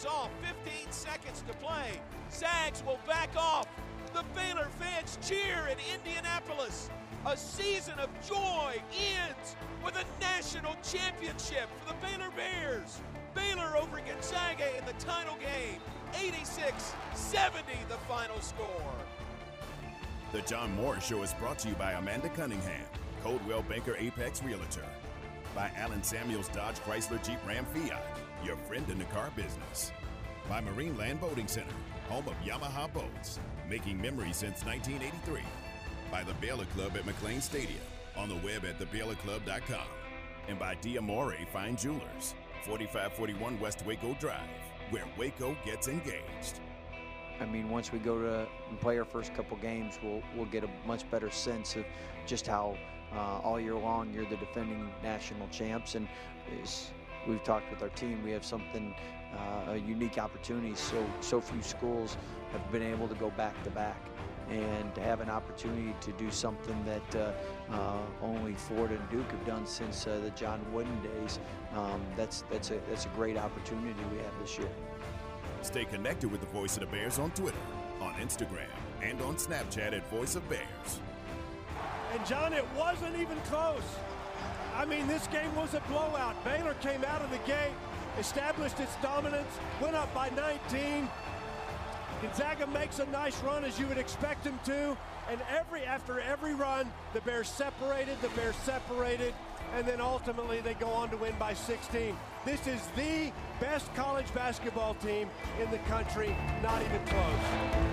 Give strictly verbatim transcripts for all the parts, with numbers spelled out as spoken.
is off. fifteen seconds to play. Zags will back off. The Baylor fans cheer in Indianapolis. A season of joy ends with a national championship for the Baylor Bears. Baylor over Gonzaga in the title game. eighty-six seventy the final score. The John Morris Show is brought to you by Amanda Cunningham, Coldwell Banker Apex Realtor. By Allen Samuels Dodge Chrysler Jeep Ram Fiat, your friend in the car business. By Marine Land Boating Center, home of Yamaha boats, making memories since nineteen eighty-three. By the Baylor Club at McLean Stadium, on the web at the baylor club dot com. And by D'Amore Fine Jewelers, forty-five forty-one West Waco Drive, where Waco gets engaged. I mean, once we go to and play our first couple games, we'll we'll get a much better sense of just how uh, all year long you're the defending national champs. And as we've talked with our team, we have something, uh, a unique opportunity. So so few schools have been able to go back to back, and to have an opportunity to do something that uh, uh, only Florida and Duke have done since uh, the John Wooden days. Um, that's that's a that's a great opportunity we have this year. Stay connected with the Voice of the Bears on Twitter, on Instagram, and on Snapchat at Voice of Bears. And John, it wasn't even close. I mean, this game was a blowout. Baylor came out of the gate, established its dominance, went up by nineteen. Gonzaga makes a nice run, as you would expect them to, and every after every run, the Bears separated, the Bears separated, and then ultimately they go on to win by sixteen. This is the best college basketball team in the country, not even close.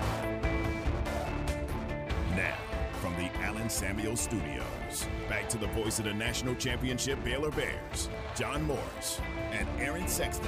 Now, from the Allen Samuels Studios, back to the voice of the national championship Baylor Bears, John Morris and Aaron Sexton.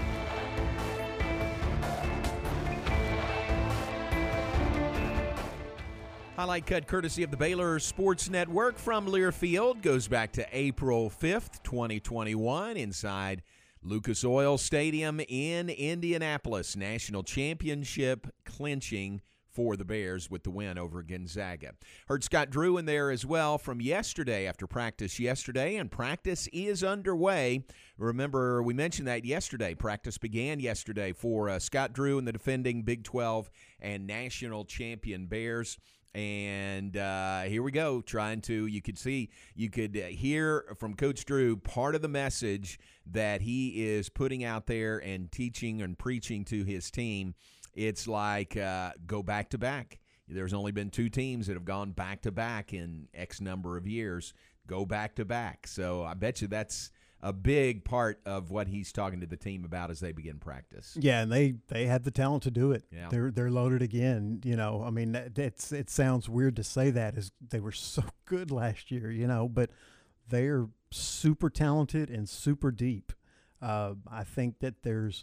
Highlight cut courtesy of the Baylor Sports Network from Learfield goes back to April fifth, twenty twenty-one, inside Lucas Oil Stadium in Indianapolis. National championship clinching for the Bears with the win over Gonzaga. Heard Scott Drew in there as well from yesterday, after practice yesterday, and practice is underway. Remember, we mentioned that yesterday. Practice began yesterday for uh, Scott Drew and the defending Big twelve and national champion Bears. And uh, here we go, trying to, you could see, you could hear from Coach Drew part of the message that he is putting out there and teaching and preaching to his team. It's like uh, go back to back. There's only been two teams that have gone back to back in X number of years. Go back to back. So I bet you that's a big part of what he's talking to the team about as they begin practice. Yeah, and they, they have the talent to do it. Yeah. They're they're loaded again. You know, I mean, it's it sounds weird to say that, as they were so good last year. You know, but they're super talented and super deep. Uh, I think that there's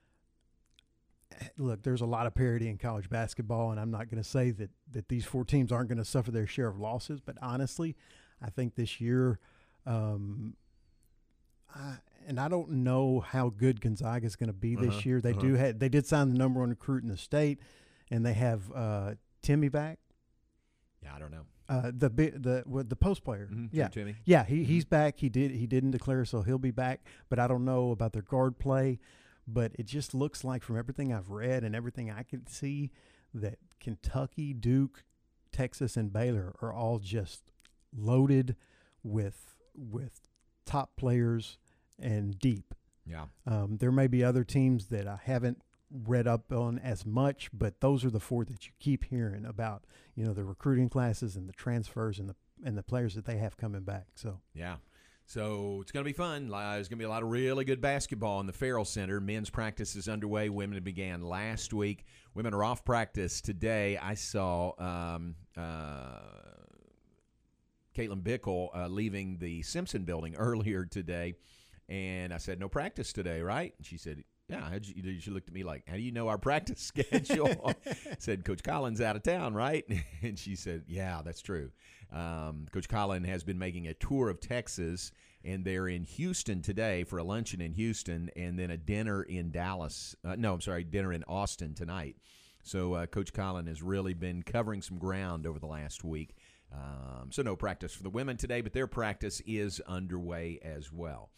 look, there's a lot of parity in college basketball, and I'm not going to say that that these four teams aren't going to suffer their share of losses. But honestly, I think this year. Um, I, and I don't know how good Gonzaga is going to be this uh-huh, year. They uh-huh. do have, they did sign the number one recruit in the state, and they have uh, Timmy back. Yeah, I don't know. Uh, the the the the post player. Mm-hmm. Yeah, Timmy. yeah, he he's back. He did he didn't declare, so he'll be back. But I don't know about their guard play. But it just looks like, from everything I've read and everything I can see, that Kentucky, Duke, Texas, and Baylor are all just loaded with with top players and deep. Yeah. Um, there may be other teams that I haven't read up on as much, but those are the four that you keep hearing about. You know, the recruiting classes and the transfers and the and the players that they have coming back. So yeah. So it's going to be fun. There's going to be a lot of really good basketball in the Farrell Center. Men's practice is underway. Women began last week. Women are off practice today. I saw um, uh, Caitlin Bickle uh, leaving the Simpson building earlier today, and I said, no practice today, right? And she said, yeah. How'd you, she looked at me like, how do you know our practice schedule? I said, Coach Collins out of town, right? And she said, yeah, that's true. Um, Coach Collins has been making a tour of Texas, and they're in Houston today for a luncheon in Houston, and then a dinner in Dallas. Uh, no, I'm sorry, dinner in Austin tonight. So uh, Coach Collins has really been covering some ground over the last week. Um, so no practice for the women today, but their practice is underway as well.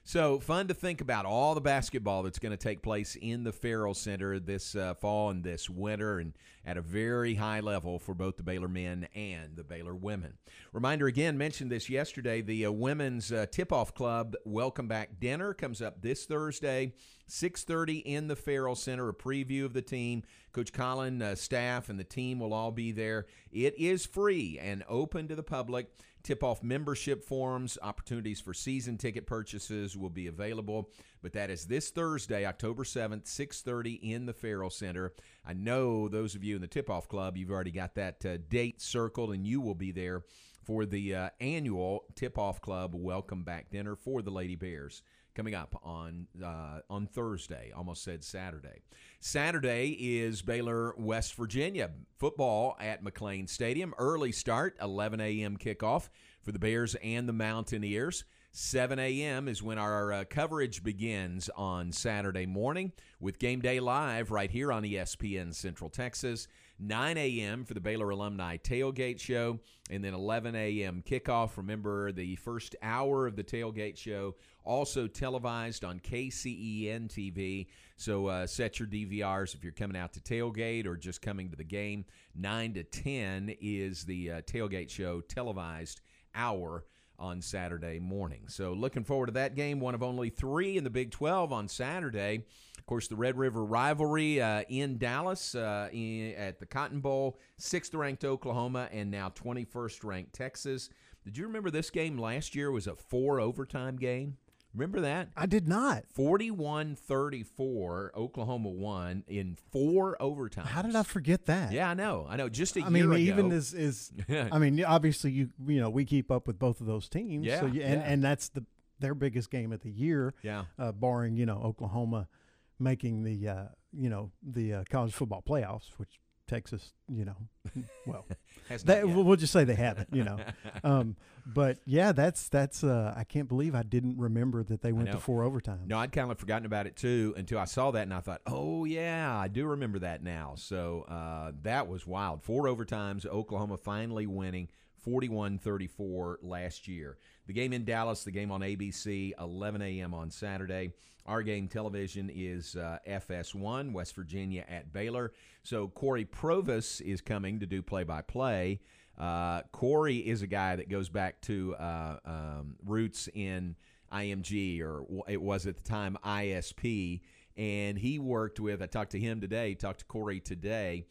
So fun to think about all the basketball that's going to take place in the Farrell Center this uh, fall and this winter, and at a very high level for both the Baylor men and the Baylor women. Reminder again, mentioned this yesterday, the uh, Women's uh, Tip-Off Club Welcome Back Dinner comes up this Thursday, six thirty in the Farrell Center, a preview of the team. Coach Colin, uh, staff, and the team will all be there. It is free and open to the public. Tip-off membership forms, opportunities for season ticket purchases will be available. But that is this Thursday, October seventh, six thirty in the Farrell Center. I know those of you in the Tip-Off Club, you've already got that uh, date circled, and you will be there for the uh, annual Tip-Off Club Welcome Back Dinner for the Lady Bears, coming up on uh, on Thursday. Almost said Saturday. Saturday is Baylor, West Virginia football at McLean Stadium. Early start, eleven a.m. kickoff for the Bears and the Mountaineers. seven a.m. is when our uh, coverage begins on Saturday morning with Game Day Live right here on E S P N Central Texas. nine a.m. for the Baylor Alumni Tailgate Show, and then eleven a.m. kickoff. Remember, the first hour of the Tailgate Show also televised on K C E N T V. So uh, set your D V Rs if you're coming out to tailgate or just coming to the game. nine to ten is the uh, Tailgate Show televised hour on Saturday morning. So looking forward to that game, one of only three in the Big twelve on Saturday. Of course, the Red River rivalry uh, in Dallas uh, in, at the Cotton Bowl, sixth-ranked Oklahoma, and now twenty-first-ranked Texas. Did you remember this game last year was a four-overtime game? Remember that? I did not. forty-one thirty-four, Oklahoma won in four overtimes. How did I forget that? Yeah, I know. I know. Just a I year mean, ago. even as is, I mean, obviously you you know we keep up with both of those teams. Yeah, So you, and yeah. and that's the their biggest game of the year. Yeah. Uh, barring you know Oklahoma making the uh, you know the uh, college football playoffs, which Texas, you know, well, Has that, not yet. we'll just say they haven't, you know. um, but yeah, that's that's. Uh, I can't believe I didn't remember that they went to know. four overtimes. No, I'd kind of forgotten about it too until I saw that, and I thought, oh, yeah, I do remember that now. So uh, that was wild. Four overtimes, Oklahoma finally winning forty-one thirty-four last year. The game in Dallas, the game on A B C, eleven a.m. on Saturday. Our game television is uh, F S one, West Virginia at Baylor. So Corey Provis is coming to do play-by-play. Uh, Corey is a guy that goes back to uh, um, roots in I M G, or it was at the time I S P, and he worked with, I talked to him today, talked to Corey today,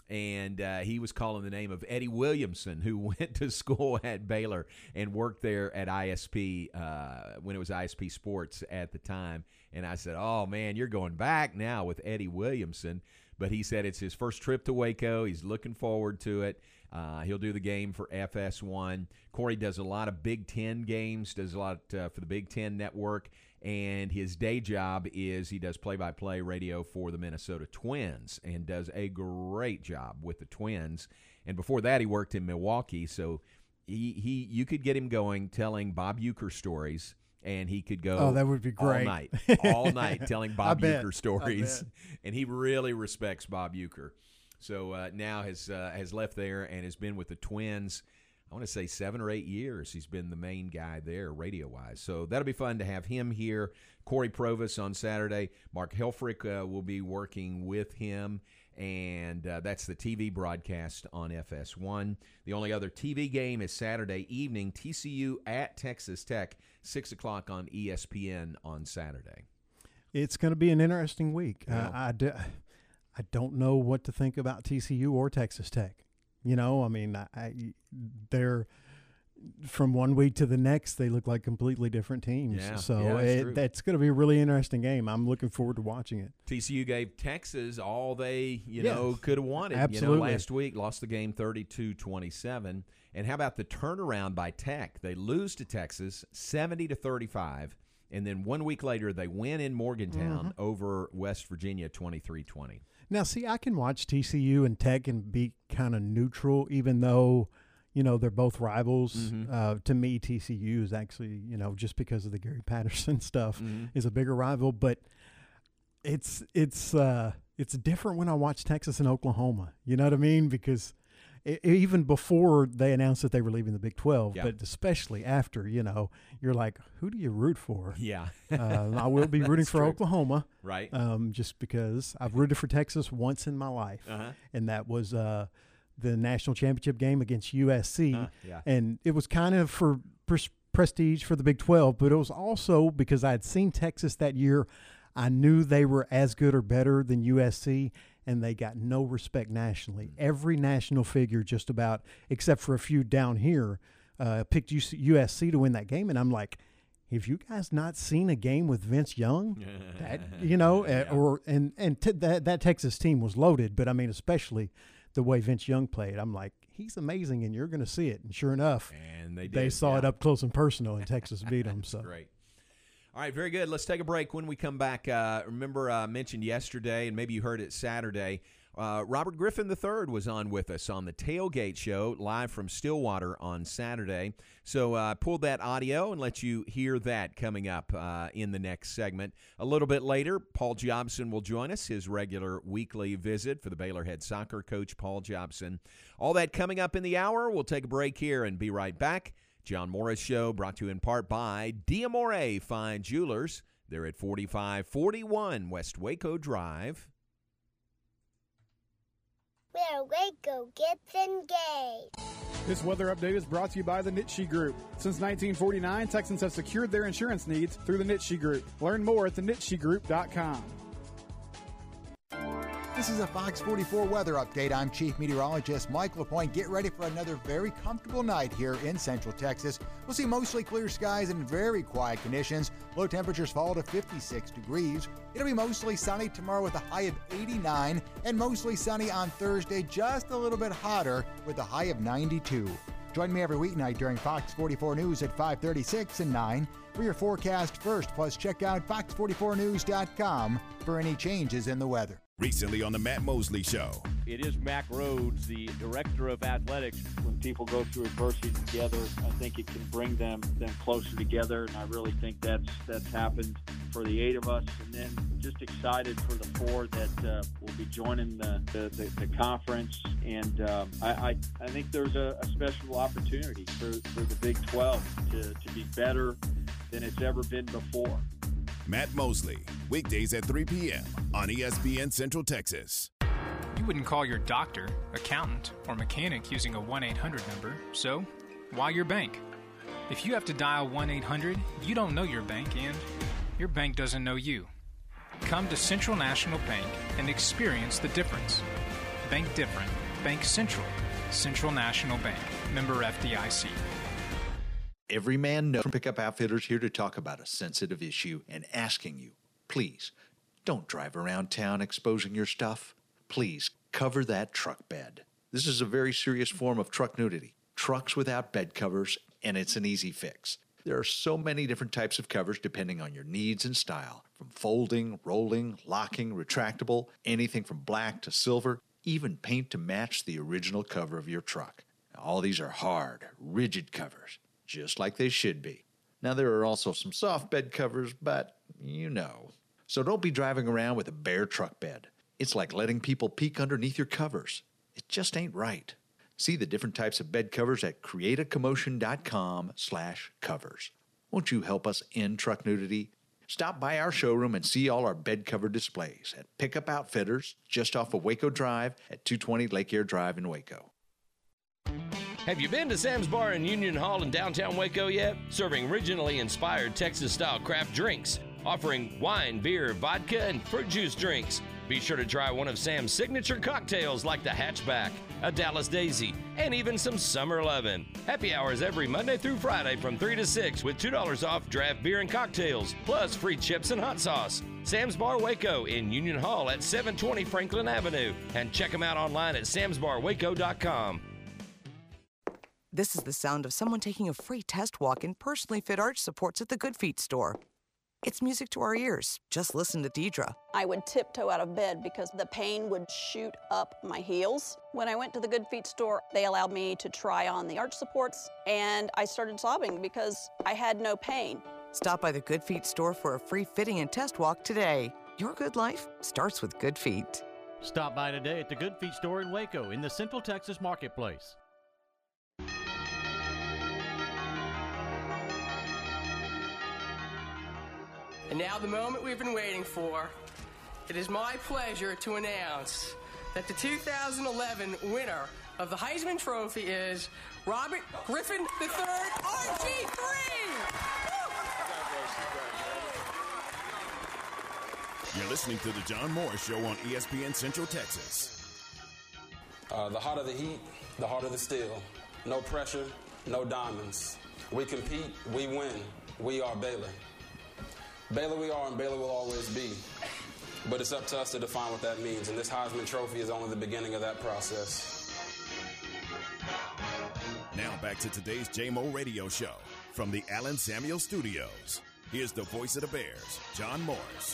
and uh, he was calling the name of Eddie Williamson, who went to school at Baylor and worked there at I S P uh, when it was I S P Sports at the time. And I said, oh, man, you're going back now with Eddie Williamson. But he said it's his first trip to Waco. He's looking forward to it. Uh, he'll do the game for F S one. Corey does a lot of Big Ten games, does a lot uh, for the Big Ten Network, and his day job is he does play-by-play radio for the Minnesota Twins and does a great job with the Twins. And before that, he worked in Milwaukee, so he, he you could get him going telling Bob Uecker stories, and he could go Oh, that would be great. all night, all night telling Bob bet. Uecker I stories, bet. and he really respects Bob Uecker. So uh, now has uh, has left there and has been with the Twins, I want to say seven or eight years. He's been the main guy there radio-wise. So that'll be fun to have him here. Corey Provis on Saturday. Mark Helfrich uh, will be working with him, and uh, that's the T V broadcast on F S one. The only other T V game is Saturday evening, T C U at Texas Tech, six o'clock on E S P N on Saturday. It's going to be an interesting week. Yeah. Uh, I, do, I don't know what to think about T C U or Texas Tech. You know, I mean, I, I, they're from one week to the next, they look like completely different teams. Yeah, so yeah, that's it, true. that's going to be a really interesting game. I'm looking forward to watching it. T C U gave Texas all they, you Yes, know, could have wanted. absolutely. You know, last week, lost the game thirty-two twenty-seven. And how about the turnaround by Tech? They lose to Texas seventy to thirty-five, and then one week later they win in Morgantown Mm-hmm. over West Virginia twenty-three twenty. Now, see, I can watch T C U and Tech and be kind of neutral, even though, you know, they're both rivals. Mm-hmm. Uh, to me, T C U is actually, you know, just because of the Gary Patterson stuff, Mm-hmm. is a bigger rival. But it's it's uh, it's different when I watch Texas and Oklahoma. You know what I mean? Because I- even before they announced that they were leaving the Big twelve, Yeah. but especially after, you know, you're like, who do you root for? Yeah. uh, I will be rooting That's for true. Oklahoma, Right. um, just because I've rooted for Texas once in my life, Uh-huh. and that was uh, the national championship game against U S C, Uh, yeah. and it was kind of for pres- prestige for the Big twelve, but it was also because I had seen Texas that year. I knew they were as good or better than U S C, and they got no respect nationally. Every national figure, just about, except for a few down here, uh, picked U S C to win that game. And I'm like, have you guys not seen a game with Vince Young? That, you know, uh, Yeah. or and and t- that that Texas team was loaded, but I mean, especially the way Vince Young played. I'm like, he's amazing, and you're going to see it. And sure enough, And they did. they saw yeah. it up close and personal, and Texas beat them. So Great. All right, very good. Let's take a break. When we come back, uh, remember I mentioned yesterday, and maybe you heard it Saturday, uh, Robert Griffin the third was on with us on the Tailgate Show, live from Stillwater on Saturday. So I uh, pulled that audio and let you hear that coming up uh, in the next segment. A little bit later, Paul Jobson will join us, his regular weekly visit for the Baylor head soccer coach, Paul Jobson. All that coming up in the hour. We'll take a break here and be right back. John Morris Show brought to you in part by Diamore Fine Jewelers. They're at forty-five forty-one West Waco Drive. Where Waco gets engaged. This weather update is brought to you by the Nitshe Group. Since nineteen forty-nine, Texans have secured their insurance needs through the Nitshe Group. Learn more at the nitshe group dot com. This is a Fox forty-four weather update. I'm Chief Meteorologist Mike LaPointe. Get ready for another very comfortable night here in Central Texas. We'll see mostly clear skies and very quiet conditions. Low temperatures fall to fifty-six degrees. It'll be mostly sunny tomorrow with a high of eighty-nine, and mostly sunny on Thursday, just a little bit hotter with a high of ninety-two. Join me every weeknight during Fox forty-four News at five thirty-six and nine for your forecast first. Plus, check out fox forty-four news dot com for any changes in the weather. Recently on the Matt Mosley Show. It is Mac Rhodes, the director of athletics. When people go through adversity together, I think it can bring them them closer together, and I really think that's that's happened for the eight of us. And then just excited for the four that uh, will be joining the the, the, the conference. And um, I, I I think there's a, a special opportunity for, for the Big twelve to, to be better than it's ever been before. Matt Mosley, weekdays at three p.m. on E S P N Central Texas. You wouldn't call your doctor, accountant, or mechanic using a one eight hundred number, so why your bank? If you have to dial one eight hundred, you don't know your bank and your bank doesn't know you. Come to Central National Bank and experience the difference. Bank different. Bank Central. Central National Bank. Member F D I C. Every man knows from Pickup Outfitters here to talk about a sensitive issue and asking you, please, don't drive around town exposing your stuff. Please, cover that truck bed. This is a very serious form of truck nudity. Trucks without bed covers, and it's an easy fix. There are so many different types of covers depending on your needs and style, from folding, rolling, locking, retractable, anything from black to silver, even paint to match the original cover of your truck. Now, all these are hard, rigid covers, just like they should be. Now, there are also some soft bed covers, but you know. So don't be driving around with a bare truck bed. It's like letting people peek underneath your covers. It just ain't right. See the different types of bed covers at createacommotion.com slash covers. Won't you help us end truck nudity? Stop by our showroom and see all our bed cover displays at Pickup Outfitters, just off of Waco Drive at two twenty Lake Air Drive in Waco. Have you been to Sam's Bar in Union Hall in downtown Waco yet? Serving regionally inspired Texas-style craft drinks, offering wine, beer, vodka, and fruit juice drinks. Be sure to try one of Sam's signature cocktails like the Hatchback, a Dallas Daisy, and even some Summer Lovin'. Happy hours every Monday through Friday from three to six with two dollars off draft beer and cocktails, plus free chips and hot sauce. Sam's Bar Waco in Union Hall at seven twenty Franklin Avenue. And check them out online at sams bar waco dot com. This is the sound of someone taking a free test walk in personally fit arch supports at the Good Feet store. It's music to our ears. Just listen to Deidre. I would tiptoe out of bed because the pain would shoot up my heels. When I went to the Good Feet store, they allowed me to try on the arch supports, and I started sobbing because I had no pain. Stop by the Good Feet store for a free fitting and test walk today. Your good life starts with Good Feet. Stop by today at the Good Feet store in Waco in the Central Texas Marketplace. And now the moment we've been waiting for. It is my pleasure to announce that the two thousand eleven winner of the Heisman Trophy is Robert Griffin the third, R G three! You're listening to The John Morris Show on E S P N Central Texas. Uh, the hotter the heat, the harder the steel. No pressure, no diamonds. We compete, we win. We are Baylor. Baylor we are and Baylor will always be. But it's up to us to define what that means, and this Heisman Trophy is only the beginning of that process. Now back to today's J M O Radio Show from the Allen Samuel Studios. Here's the voice of the Bears, John Morris.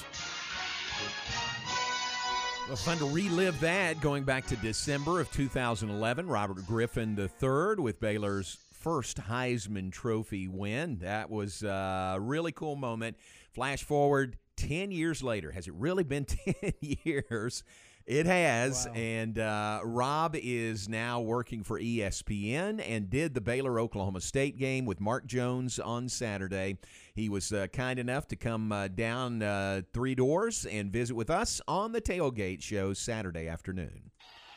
Well, fun to relive that going back to December of two thousand eleven. Robert Griffin the third with Baylor's first Heisman Trophy win. That was a really cool moment. Flash forward ten years later. Has it really been ten years? It has, wow. and uh, Rob is now working for E S P N and did the Baylor-Oklahoma State game with Mark Jones on Saturday. He was uh, kind enough to come uh, down uh, three doors and visit with us on the Tailgate Show Saturday afternoon.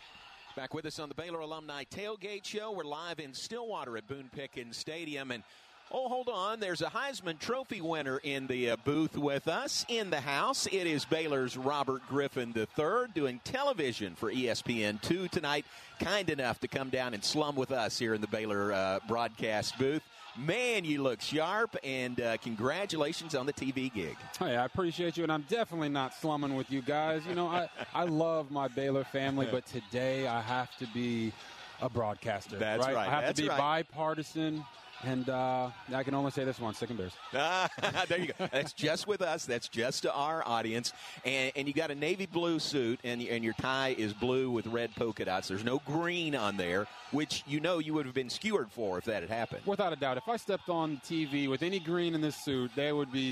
Back with us on the Baylor Alumni Tailgate Show. We're live in Stillwater at Boone Pickens Stadium, and oh, hold on. There's a Heisman Trophy winner in the uh, booth with us in the house. It is Baylor's Robert Griffin the third doing television for E S P N two tonight. Kind enough to come down and slum with us here in the Baylor uh, broadcast booth. Man, you look sharp, and uh, congratulations on the T V gig. Hey, I appreciate you, and I'm definitely not slumming with you guys. You know, I, I love my Baylor family, but today I have to be a broadcaster. That's right. right. I have That's to be right. bipartisan. And uh, I can only say this once, sick and bears. Ah, there you go. That's just with us. That's just to our audience. And, and you got a navy blue suit, and, and your tie is blue with red polka dots. There's no green on there, which you know you would have been skewered for if that had happened. Without a doubt. If I stepped on T V with any green in this suit, they would be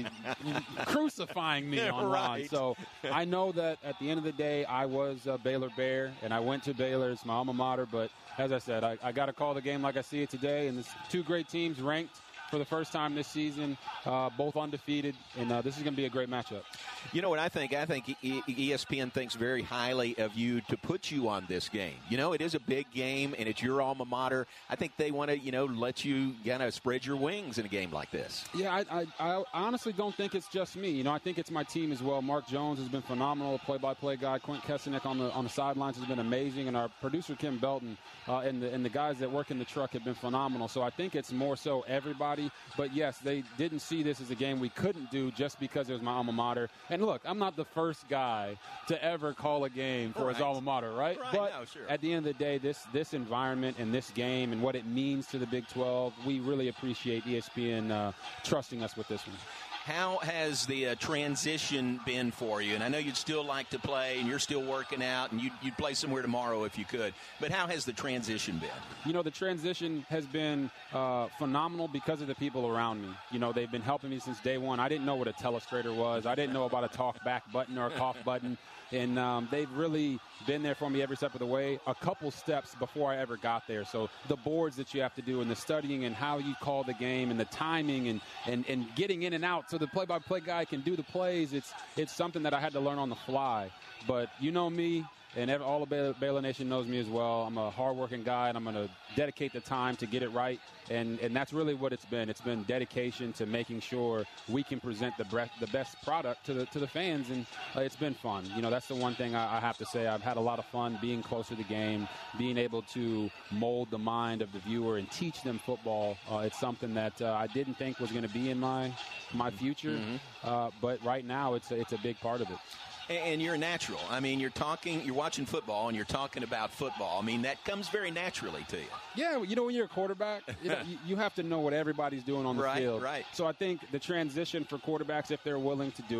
crucifying me online. Right. So I know that at the end of the day, I was a Baylor Bear, and I went to Baylor. It's my alma mater, but as I said, I, I got to call the game like I see it today, and it's two great teams ranked for the first time this season, uh, both undefeated, and uh, this is going to be a great matchup. You know what I think? I think e- ESPN thinks very highly of you to put you on this game. You know, it is a big game, and it's your alma mater. I think they want to, you know, let you kind of spread your wings in a game like this. Yeah, I, I, I honestly don't think it's just me. You know, I think it's my team as well. Mark Jones has been phenomenal, play-by-play guy. Quint Kessenich on the on the sidelines has been amazing, and our producer Kim Belton uh, and the and the guys that work in the truck have been phenomenal. So I think it's more so everybody. But yes, they didn't see this as a game we couldn't do just because it was my alma mater. And look, I'm not the first guy to ever call a game for right. his alma mater, right? right but no, sure. at the end of the day, this this environment and this game and what it means to the Big twelve, we really appreciate E S P N uh, trusting us with this one. How has the uh, transition been for you? And I know you'd still like to play, and you're still working out, and you'd, you'd play somewhere tomorrow if you could. But how has the transition been? You know, the transition has been uh, phenomenal because of the people around me. You know, they've been helping me since day one. I didn't know what a telestrator was. I didn't know about a talk back button or a cough button. And um, they've really been there for me every step of the way, a couple steps before I ever got there. So the boards that you have to do and the studying and how you call the game and the timing and, and, and getting in and out so the play-by-play guy can do the plays, it's it's something that I had to learn on the fly. But you know me, and every, all of Baylor, Baylor Nation knows me as well. I'm a hardworking guy, and I'm going to dedicate the time to get it right. And, and that's really what it's been. It's been dedication to making sure we can present the, bre- the best product to the to the fans, and uh, it's been fun. You know, that's the one thing I, I have to say. I've had a lot of fun being close to the game, being able to mold the mind of the viewer and teach them football. Uh, it's something that uh, I didn't think was going to be in my my future, Mm-hmm. uh, but right now it's a, it's a big part of it. And you're a natural. I mean, you're talking, you're watching football, and you're talking about football. I mean, that comes very naturally to you. Yeah, you know, when you're a quarterback, you, know, you, you have to know what everybody's doing on the right, field. Right, So I think the transition for quarterbacks, if they're willing to do it,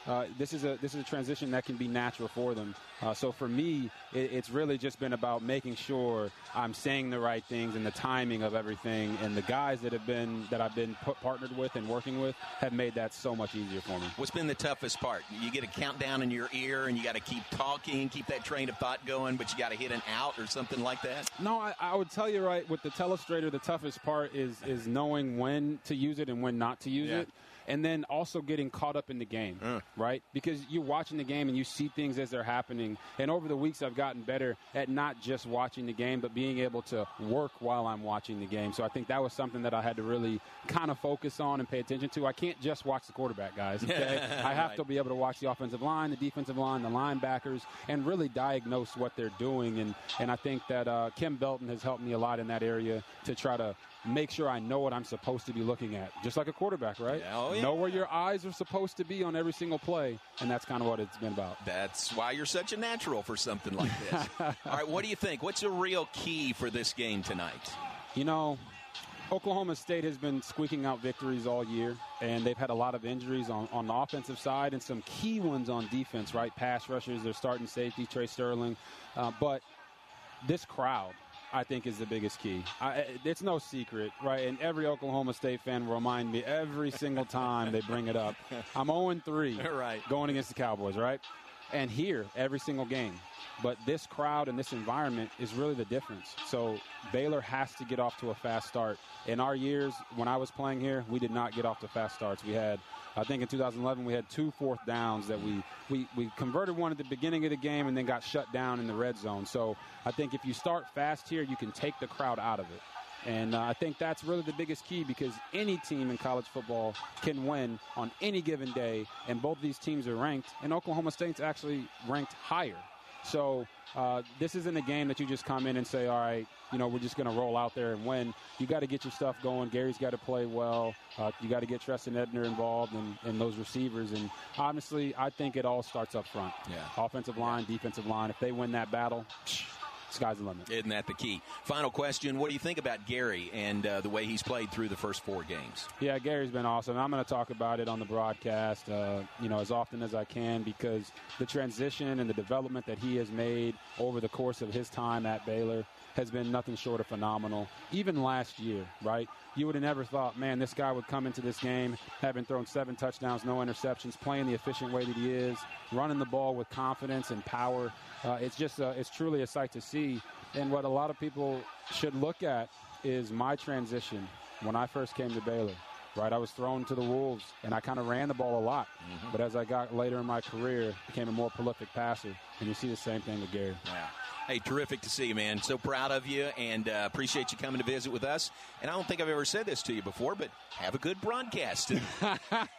uh, this is a this is a transition that can be natural for them. Uh, so for me, it, it's really just been about making sure I'm saying the right things and the timing of everything. And the guys that have been that I've been put, partnered with and working with have made that so much easier for me. What's been the toughest part? You get a countdown in your ear, and you got to keep talking, keep that train of thought going, but you got to hit an out or something like that? No, I, I would tell you, right, with the telestrator, the toughest part is is knowing when to use it and when not to use Yeah. it. And then also getting caught up in the game, uh. right? Because you're watching the game and you see things as they're happening. And over the weeks, I've gotten better at not just watching the game, but being able to work while I'm watching the game. So I think that was something that I had to really kind of focus on and pay attention to. I can't just watch the quarterback, guys. Okay? I have Right. to be able to watch the offensive line, the defensive line, the linebackers, and really diagnose what they're doing. And, and I think that uh, Kim Belton has helped me a lot in that area to try to make sure I know what I'm supposed to be looking at, just like a quarterback, right? Yeah, oh, yeah. Know where your eyes are supposed to be on every single play, and that's kind of what it's been about. That's why you're such a natural for something like this. All right, what do you think? What's a real key for this game tonight? You know, Oklahoma State has been squeaking out victories all year, and they've had a lot of injuries on, on the offensive side and some key ones on defense, right? Pass rushers, their starting safety, Trey Sterling. Uh, but this crowd, I think, is the biggest key. I, it's no secret, right? And every Oklahoma State fan will remind me every single time they bring it up. I'm oh and three right. going against the Cowboys, right? And here, every single game. But this crowd and this environment is really the difference. So Baylor has to get off to a fast start. In our years, when I was playing here, we did not get off to fast starts. We had, I think in two thousand eleven, we had two fourth downs that we, we, we converted one at the beginning of the game and then got shut down in the red zone. So I think if you start fast here, you can take the crowd out of it. And uh, I think that's really the biggest key, because any team in college football can win on any given day, and both these teams are ranked, and Oklahoma State's actually ranked higher. So uh, this isn't a game that you just come in and say, all right, you know, we're just going to roll out there and win. You got to get your stuff going. Gary's got to play well. Uh, you got to get Treston Edner involved and, and those receivers. And honestly, I think it all starts up front. Yeah. Offensive line, defensive line. If they win that battle, sky's the limit. Isn't that the key? Final question, what do you think about Gary and uh, the way he's played through the first four games? Yeah, Gary's been awesome. I'm going to talk about it on the broadcast, uh, you know, as often as I can, because the transition and the development that he has made over the course of his time at Baylor has been nothing short of phenomenal. Even last year, right? You would have never thought, man, this guy would come into this game having thrown seven touchdowns, no interceptions, playing the efficient way that he is, running the ball with confidence and power. Uh, it's just uh, it's truly a sight to see. And what a lot of people should look at is my transition when I first came to Baylor. Right, I was thrown to the wolves, and I kind of ran the ball a lot. Mm-hmm. But as I got later in my career, became a more prolific passer. And you see the same thing with Gary. Yeah. Hey, terrific to see you, man. So proud of you, and uh, appreciate you coming to visit with us. And I don't think I've ever said this to you before, but have a good broadcast. have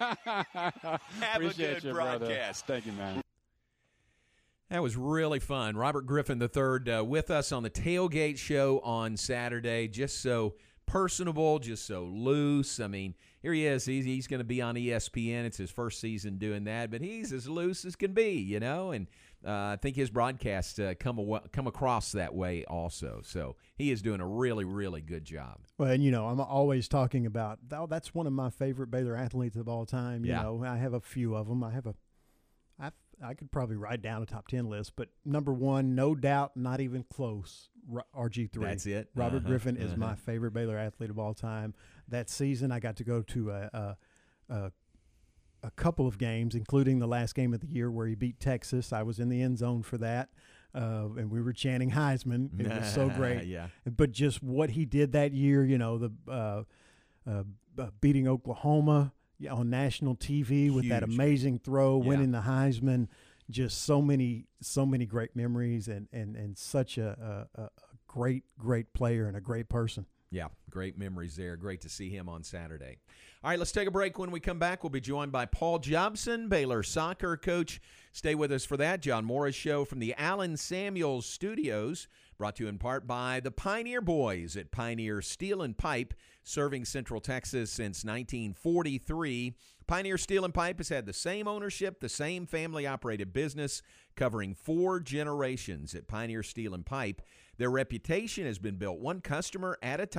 appreciate a good you, broadcast. Brother. Thank you, man. That was really fun. Robert Griffin the third uh, with us on the Tailgate Show on Saturday. Just so personable, just so loose. I mean, here he is. He's, he's going to be on E S P N. It's his first season doing that, but he's as loose as can be, you know, and uh, I think his broadcasts uh, come, aw- come across that way also. So he is doing a really, really good job. Well, and, you know, I'm always talking about, oh, that's one of my favorite Baylor athletes of all time. You Yeah. know, I have a few of them. I have a I I could probably write down a top ten list, but number one, no doubt, not even close, R G three. That's it. Robert Uh-huh, Griffin is uh-huh. my favorite Baylor athlete of all time. That season, I got to go to a, a, a, a couple of games, including the last game of the year where he beat Texas. I was in the end zone for that, uh, and we were chanting Heisman. It was so great. Yeah. But just what he did that year, you know, the uh, uh, uh, beating Oklahoma yeah, on national T V with that Huge. amazing throw, Yeah. winning the Heisman. Just so many, so many great memories, and and and such a, a, a great, great player and a great person. Yeah, great memories there. Great to see him on Saturday. All right, let's take a break. When we come back, we'll be joined by Paul Jobson, Baylor soccer coach. Stay with us for that. John Morris Show from the Allen Samuels Studios, brought to you in part by the Pioneer Boys at Pioneer Steel and Pipe, serving Central Texas since nineteen forty-three. Pioneer Steel and Pipe has had the same ownership, the same family-operated business, covering four generations at Pioneer Steel and Pipe. Their reputation has been built one customer at a time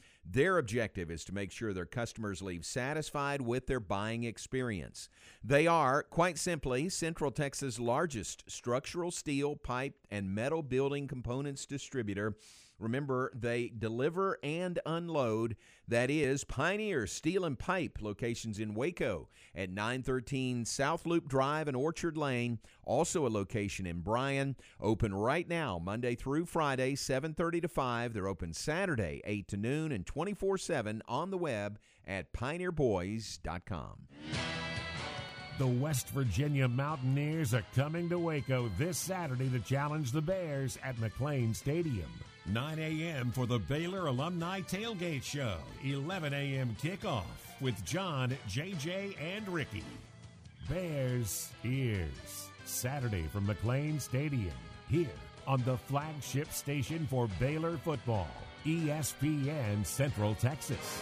Their objective is to make sure their customers leave satisfied with their buying experience. They are, quite simply, Central Texas' largest structural steel, pipe, and metal building components distributor. Remember, they deliver and unload. That is Pioneer Steel and Pipe, locations in Waco at nine thirteen South Loop Drive and Orchard Lane. Also a location in Bryan. Open right now, Monday through Friday, seven thirty to five. They're open Saturday, eight to noon, and twenty-four seven on the web at pioneer boys dot com. The West Virginia Mountaineers are coming to Waco this Saturday to challenge the Bears at McLean Stadium. nine a.m. for the Baylor Alumni Tailgate Show. eleven a.m. kickoff with John, J J, and Ricky. Bears Ears. Saturday from McLean Stadium. Here on the flagship station for Baylor football, E S P N Central Texas.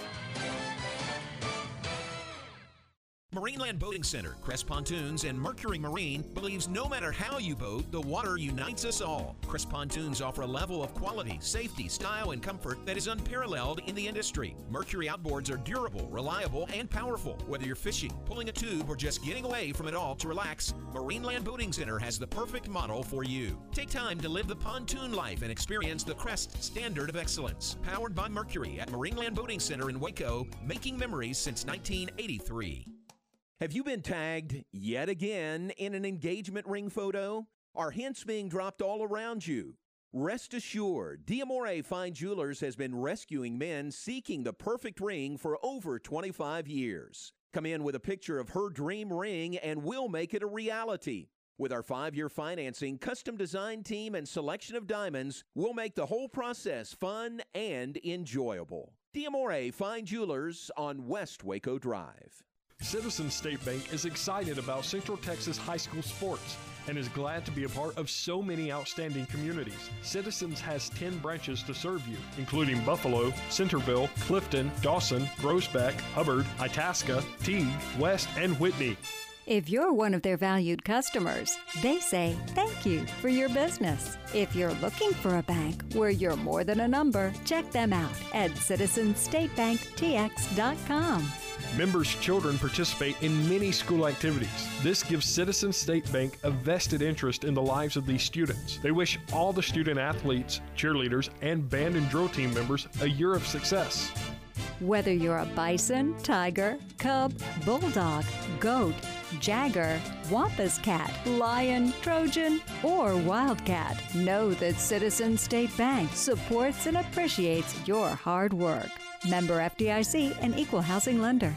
Marineland Boating Center, Crest Pontoons, and Mercury Marine believes no matter how you boat, the water unites us all. Crest Pontoons offer a level of quality, safety, style, and comfort that is unparalleled in the industry. Mercury outboards are durable, reliable, and powerful. Whether you're fishing, pulling a tube, or just getting away from it all to relax, Marineland Boating Center has the perfect model for you. Take time to live the pontoon life and experience the Crest standard of excellence. Powered by Mercury at Marineland Boating Center in Waco, making memories since nineteen eighty-three. Have you been tagged yet again in an engagement ring photo? Are hints being dropped all around you? Rest assured, D'Amore Fine Jewelers has been rescuing men seeking the perfect ring for over twenty-five years. Come in with a picture of her dream ring and we'll make it a reality. With our five-year financing, custom design team, and selection of diamonds, we'll make the whole process fun and enjoyable. D'Amore Fine Jewelers on West Waco Drive. Citizens State Bank is excited about Central Texas high school sports and is glad to be a part of so many outstanding communities. Citizens has ten branches to serve you, including Buffalo, Centerville, Clifton, Dawson, Groesbeck, Hubbard, Itasca, Teague, West, and Whitney. If you're one of their valued customers, they say thank you for your business. If you're looking for a bank where you're more than a number, check them out at citizens state bank t x dot com. Members' children participate in many school activities. This gives Citizens State Bank a vested interest in the lives of these students. They wish all the student athletes, cheerleaders, and band and drill team members a year of success. Whether you're a bison, tiger, cub, bulldog, goat, jagger, wampus cat, lion, Trojan, or wildcat, know that Citizens State Bank supports and appreciates your hard work. Member F D I C and Equal Housing Lender.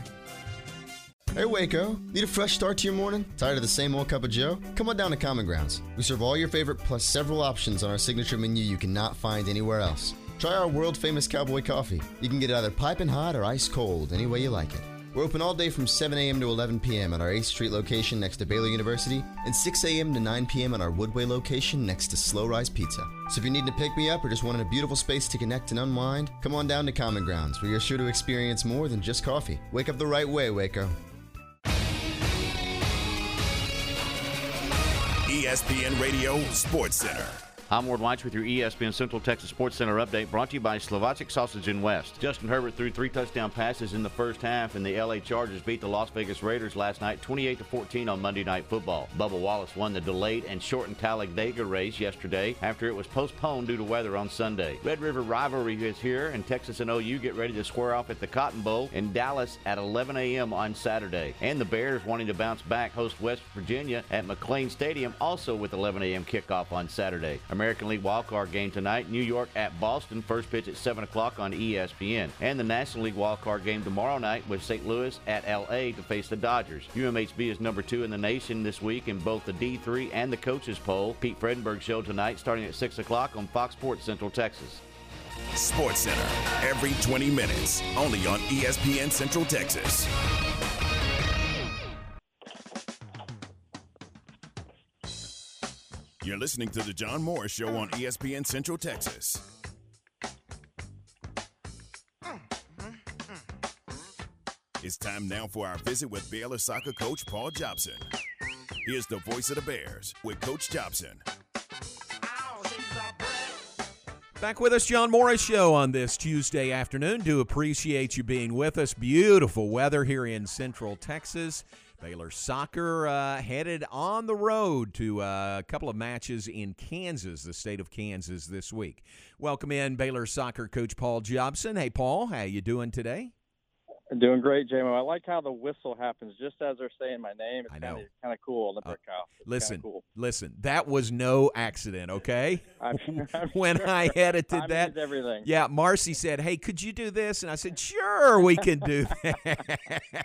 Hey Waco, need a fresh start to your morning? Tired of the same old cup of joe? Come on down to Common Grounds. We serve all your favorite plus several options on our signature menu you cannot find anywhere else. Try our world-famous cowboy coffee. You can get it either piping hot or ice cold, any way you like it. We're open all day from seven a.m. to eleven p.m. at our eighth Street location next to Baylor University and six a.m. to nine p.m. at our Woodway location next to Slow Rise Pizza. So if you need to pick me up or just wanted a beautiful space to connect and unwind, come on down to Common Grounds, where you're sure to experience more than just coffee. Wake up the right way, Waco. E S P N Radio Sports Center. I'm Ward Weitz with your E S P N Central Texas Sports Center update, brought to you by Slovacek Sausage in West. Justin Herbert threw three touchdown passes in the first half, and the L A Chargers beat the Las Vegas Raiders last night twenty-eight to fourteen on Monday Night Football. Bubba Wallace won the delayed and shortened Talladega race yesterday after it was postponed due to weather on Sunday. Red River rivalry is here, and Texas and O U get ready to square off at the Cotton Bowl in Dallas at eleven a.m. on Saturday. And the Bears, wanting to bounce back, host West Virginia at McLean Stadium, also with eleven a.m. kickoff on Saturday. American League wildcard game tonight, New York at Boston, first pitch at seven o'clock on E S P N. And the National League wildcard game tomorrow night with Saint Louis at L A to face the Dodgers. U M H B is number two in the nation this week in both the D three and the coaches poll. Pete Fredenberg Show tonight starting at six o'clock on Fox Sports Central Texas. Sports Center, every twenty minutes, only on E S P N Central Texas. You're listening to the John Morris Show on E S P N Central Texas. It's time now for our visit with Baylor soccer coach Paul Jobson. Here's the voice of the Bears with Coach Jobson. Back with us, John Morris Show on this Tuesday afternoon. Do appreciate you being with us. Beautiful weather here in Central Texas. Baylor soccer uh, headed on the road to uh, a couple of matches in Kansas, the state of Kansas, this week. Welcome in Baylor soccer coach Paul Jobson. Hey, Paul, how you doing today? Doing great, J M O. I like how the whistle happens just as they're saying my name. It's I know. kind of cool on the brick house. It's Listen, cool. listen, that was no accident, okay? I'm, I'm when sure. I edited Time that, means everything. yeah, Marcy said, hey, could you do this? And I said, sure, we can do that.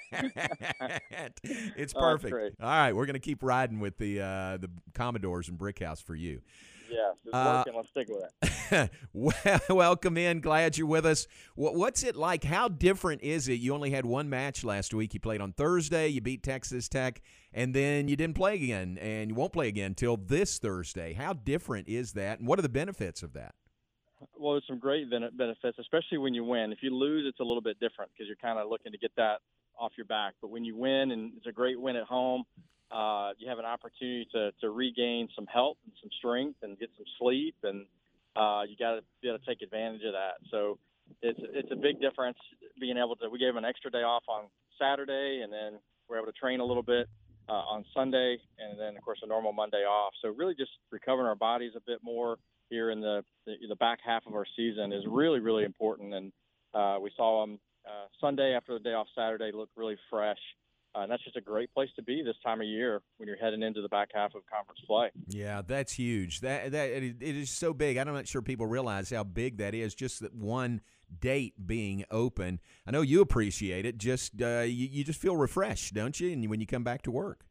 It's Oh, perfect. great. All right, we're going to keep riding with the uh, the Commodores and Brick House for you. Yeah, it's Uh, working. Let's stick with it. Well, welcome in. Glad you're with us. What, what's it like? How different is it? You only had one match last week. You played on Thursday. You beat Texas Tech, and then you didn't play again, and you won't play again until this Thursday. How different is that, and what are the benefits of that? Well, there's some great ben- benefits, especially when you win. If you lose, it's a little bit different because you're kind of looking to get that off your back. But when you win, and it's a great win at home, uh, you have an opportunity to, to regain some health and some strength and get some sleep, and uh, you got to be able to take advantage of that. So it's it's a big difference being able to. We gave an extra day off on Saturday, and then we're able to train a little bit uh, on Sunday, and then of course a normal Monday off. So really just recovering our bodies a bit more here in the the, the back half of our season is really really important. And uh, we saw them uh, Sunday after the day off Saturday look really fresh. Uh, and that's just a great place to be this time of year when you're heading into the back half of conference play. Yeah, that's huge. That that it, it is so big. I'm not sure people realize how big that is. Just that one date being open. I know you appreciate it. Just uh, you, you just feel refreshed, don't you? And when you come back to work.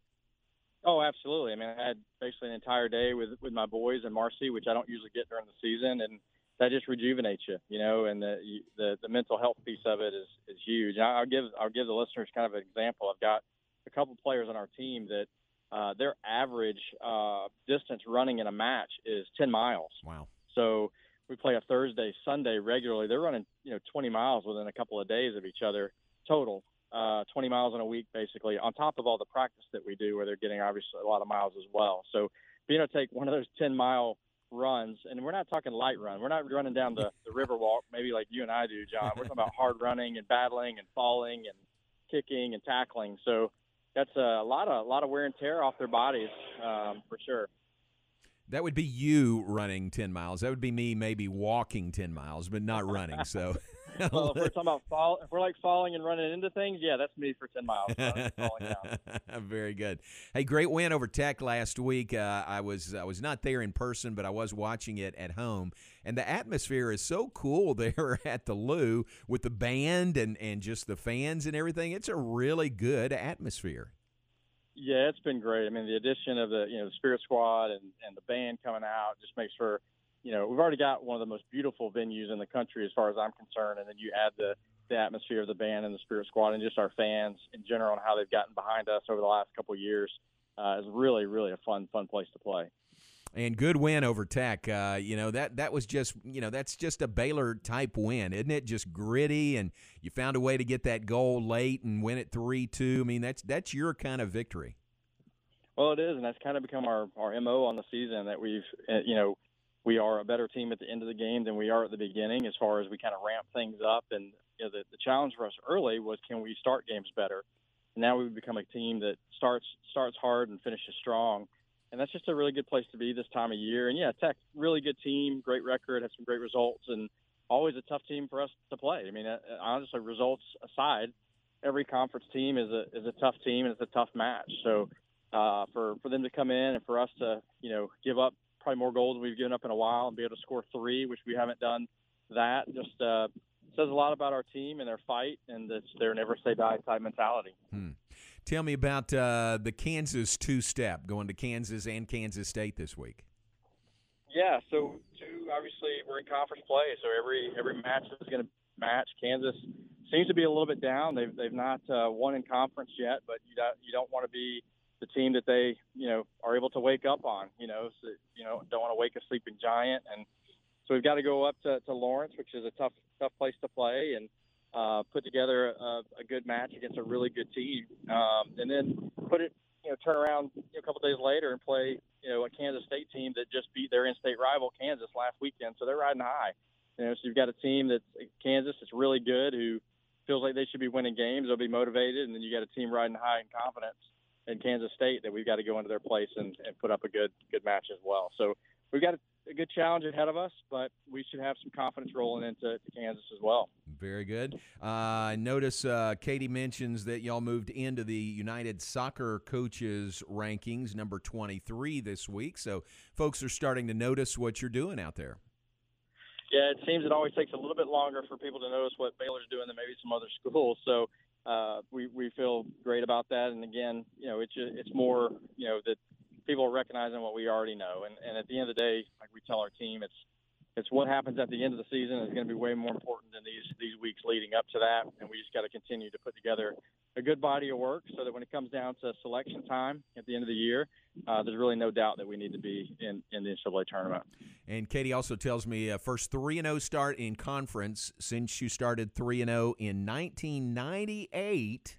Oh, absolutely. I mean, I had basically an entire day with with my boys and Marcy, which I don't usually get during the season, and that just rejuvenates you, you know. And the the, the mental health piece of it is, is huge. And I'll give I'll give the listeners kind of an example. I've got a couple players on our team that uh, their average uh, distance running in a match is ten miles. Wow. So we play a Thursday, Sunday regularly. They're running, you know, twenty miles within a couple of days of each other total, uh, twenty miles in a week basically, on top of all the practice that we do where they're getting obviously a lot of miles as well. So being able to take one of those ten-mile runs, and we're not talking light run. We're not running down the, the river walk maybe like you and I do, John. We're talking about hard running and battling and falling and kicking and tackling. So that's a lot of a lot of wear and tear off their bodies um, for sure. That would be you running ten miles. That would be me maybe walking ten miles, but not running. So, well, if we're talking about fall, if we're like falling and running into things, yeah, that's me for ten miles. Falling down. Very good. Hey, great win over Tech last week. Uh, I was I was not there in person, but I was watching it at home, and the atmosphere is so cool there at the Lou with the band and and just the fans and everything. It's a really good atmosphere. Yeah, it's been great. I mean, the addition of the, you know, the Spirit Squad and, and the band coming out just makes for, you know, we've already got one of the most beautiful venues in the country as far as I'm concerned. And then you add the, the atmosphere of the band and the Spirit Squad and just our fans in general and how they've gotten behind us over the last couple of years uh, is really, really a fun, fun place to play. And good win over Tech. Uh, you know, that that was just, you know, that's just a Baylor-type win, isn't it? Just gritty, and you found a way to get that goal late and win it three two. I mean, that's that's your kind of victory. Well, it is, and that's kind of become our, our M O on the season, that we've, you know, we are a better team at the end of the game than we are at the beginning as far as we kind of ramp things up. And you know, the, the challenge for us early was, can we start games better? And now we've become a team that starts starts hard and finishes strong. And that's just a really good place to be this time of year. And, yeah, Tech, really good team, great record, had some great results, and always a tough team for us to play. I mean, uh, honestly, results aside, every conference team is a is a tough team, and it's a tough match. So uh, for, for them to come in and for us to, you know, give up probably more goals than we've given up in a while and be able to score three, which we haven't done that, just uh, says a lot about our team and their fight and it's their never-say-die type mentality. Hmm. Tell me about uh, the Kansas two-step, going to Kansas and Kansas State this week. Yeah, so two, obviously we're in conference play, so every every match is going to match. Kansas seems to be a little bit down. They've they've not uh, won in conference yet, but you don't you don't want to be the team that they you know are able to wake up on. You know, so, you know don't want to wake a sleeping giant, and so we've got to go up to, to Lawrence, which is a tough tough place to play, and uh, put together a, a good match against a really good team, um, and then put it you know, turn around you know, a couple days later and play, you know, a Kansas State team that just beat their in-state rival Kansas last weekend. So they're riding high. You know, so you've got a team that's Kansas that's really good, who feels like they should be winning games. They'll be motivated, and then you got a team riding high in confidence in Kansas State that we've got to go into their place and, and put up a good good match as well. So we've got a, a good challenge ahead of us, but we should have some confidence rolling into to Kansas as well. Very good. Uh, notice uh, Katie mentions that y'all moved into the United Soccer Coaches rankings, number twenty-three this week. So folks are starting to notice what you're doing out there. Yeah, it seems it always takes a little bit longer for people to notice what Baylor's doing than maybe some other schools. So uh, we we feel great about that. And again, you know, it's just, it's more you know that people are recognizing what we already know. And and at the end of the day, like we tell our team, it's it's what happens at the end of the season is going to be way more important than these these weeks leading up to that. And we just got to continue to put together a good body of work so that when it comes down to selection time at the end of the year, uh, there's really no doubt that we need to be in, in the N C double A tournament. And Katie also tells me uh, first three and oh start in conference since you started three and oh in nineteen ninety-eight.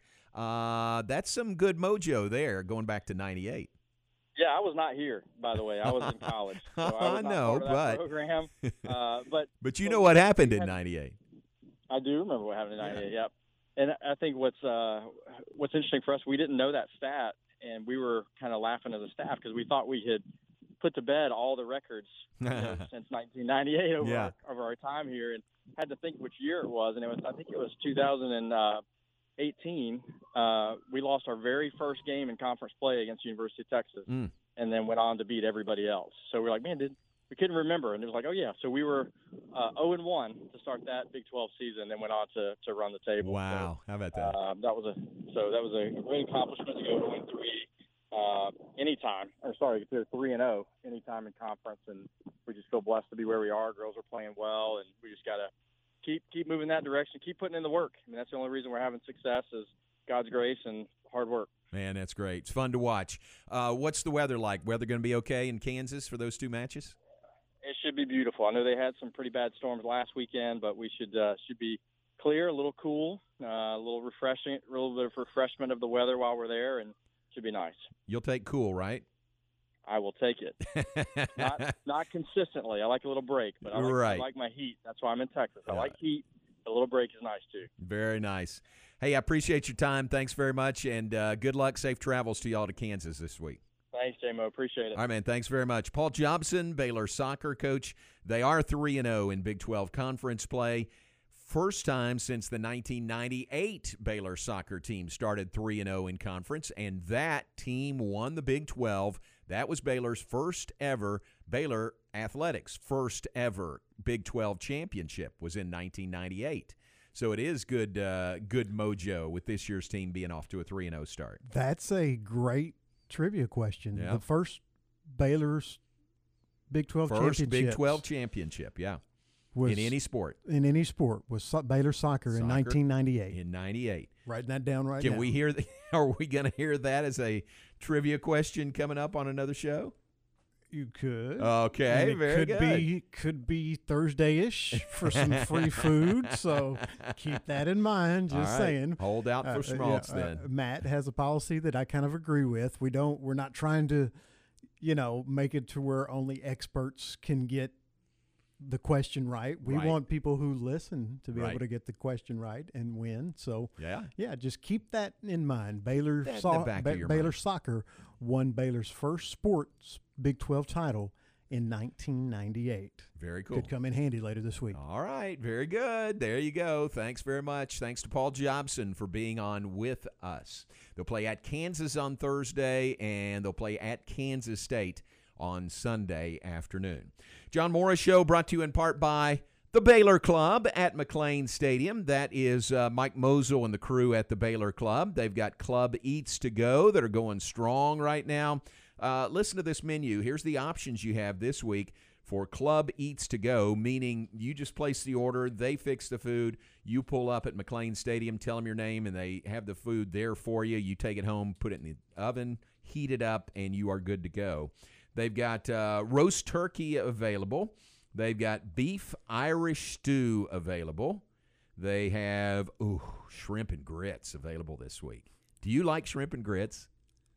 Uh, that's some good mojo there, going back to ninety-eight. Yeah, I was not here, by the way. I was in college. So I was not know, part of that but program. Uh, but but you but know what happened had, in ninety-eight. I do remember what happened in ninety-eight. Yeah. Yep. And I think what's uh, what's interesting for us, we didn't know that stat, and we were kind of laughing at the staff because we thought we had put to bed all the records you know, since nineteen ninety-eight over, yeah. our, over our time here, and had to think which year it was. And it was I think it was two thousand eighteen. Uh, we lost our very first game in conference play against the University of Texas, mm. and then went on to beat everybody else. So we're like, man, did we couldn't remember, and it was like, oh yeah. So we were uh, oh and one to start that Big twelve season, then went on to, to run the table. Wow, so, how about that? Uh, that was a so that was a great accomplishment to go to win three uh, anytime, or sorry, to three and zero anytime in conference, and we just feel blessed to be where we are. Girls are playing well, and we just gotta keep keep moving that direction, keep putting in the work. I mean, that's the only reason we're having success is God's grace and hard work. Man, that's great. It's fun to watch. Uh, what's the weather like? Weather going to be okay in Kansas for those two matches? It should be beautiful. I know they had some pretty bad storms last weekend, but we should uh, should be clear, a little cool, uh, a little refreshing, a little bit of refreshment of the weather while we're there, and should be nice. You'll take cool, right? I will take it. not not consistently. I like a little break, but I like, right. I like my heat. That's why I'm in Texas. I Yeah. like heat. A little break is nice too. Very nice. Hey, I appreciate your time. Thanks very much, and uh, good luck. Safe travels to y'all to Kansas this week. Thanks, J-Mo. Appreciate it. All right, man. Thanks very much. Paul Jobson, Baylor soccer coach. They are three and oh in Big twelve conference play. First time since the nineteen ninety-eight Baylor soccer team started three and oh in conference, and that team won the Big twelve. That was Baylor's first ever, Baylor Athletics' first ever Big twelve championship was in nineteen ninety-eight. So it is good uh, good mojo with this year's team being off to a three and oh start. That's a great trivia question. Yeah. The first Baylor's Big twelve First championship. Big twelve championship, yeah. Was, in any sport. In any sport was so- Baylor soccer, Soccer in nineteen ninety-eight. In ninety-eight. Writing that down right Can now. we hear the, are we going to hear that as a trivia question coming up on another show? You could. Okay, And it very could good. Be, could be Thursday-ish for some free food, so keep that in mind. Just All right. saying. Hold out for Uh, schmaltz yeah, uh, then. Matt has a policy that I kind of agree with. We don't. We're not trying to, you know, make it to where only experts can get the question right. We Right. want people who listen to be Right. able to get the question right and win. So Yeah. yeah, just keep that in mind. Baylor, That in so- the back of Ba- your Baylor mind. soccer won Baylor's first sports Big twelve title in nineteen ninety-eight. Very cool. Could come in handy later this week. All right, very good. There you go. Thanks very much. Thanks to Paul Jobson for being on with us. They'll play at Kansas on Thursday, and they'll play at Kansas State on Sunday afternoon. John Morris Show brought to you in part by the Baylor Club at McLean Stadium. That is uh, Mike Mosel and the crew at the Baylor Club. They've got Club Eats to Go that are going strong right now. Uh, listen to this menu. Here's the options you have this week for Club Eats to Go, meaning you just place the order, they fix the food, you pull up at McLean Stadium, tell them your name, and they have the food there for you. You take it home, put it in the oven, heat it up, and you are good to go. They've got uh, roast turkey available. They've got beef Irish stew available. They have ooh, shrimp and grits available this week. Do you like shrimp and grits?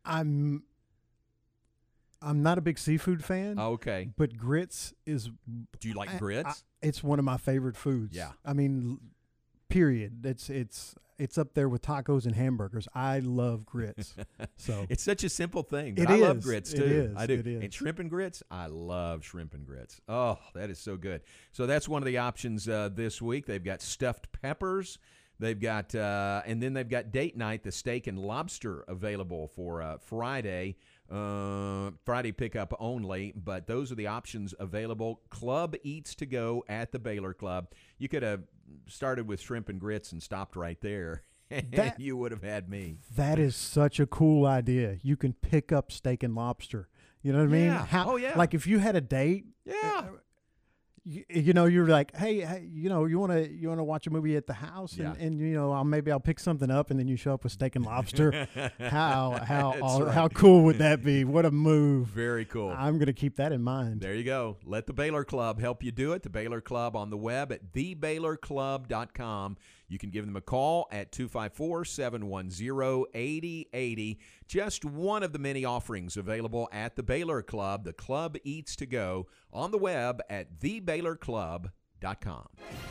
I'm I'm not a big seafood fan. Okay. But grits is. Do you like I- grits? I- it's one of my favorite foods. Yeah. I mean, l- period. It's it's it's up there with tacos and hamburgers. I love grits. So it's such a simple thing. But It I love is. grits It too. is. I do. It is. And shrimp and grits, I love shrimp and grits. Oh, that is so good. So that's one of the options uh, this week. They've got stuffed peppers. They've got, uh, and then they've got date night, the steak and lobster available for uh, Friday. Uh, Friday pickup only, but those are the options available. Club Eats to Go at the Baylor Club. You could have started with shrimp and grits and stopped right there, and That- you would have had me. that is such a cool idea. You can pick up steak and lobster. You know what I mean? Yeah. How, Oh, yeah. Like if you had a date. Yeah. You, you know, you're like, hey, hey, you know, you want to you want to watch a movie at the house, and, Yeah. and you know, I'll, maybe I'll pick something up, and then you show up with steak and lobster. how how That's all, right. how cool would that be? What a move! Very cool. I'm gonna keep that in mind. There you go. Let the Baylor Club help you do it. The Baylor Club on the web at the baylor club dot com. You can give them a call at two five four, seven one zero, eight zero eight zero. Just one of the many offerings available at the Baylor Club. The Club Eats to Go on the web at the baylor club dot com.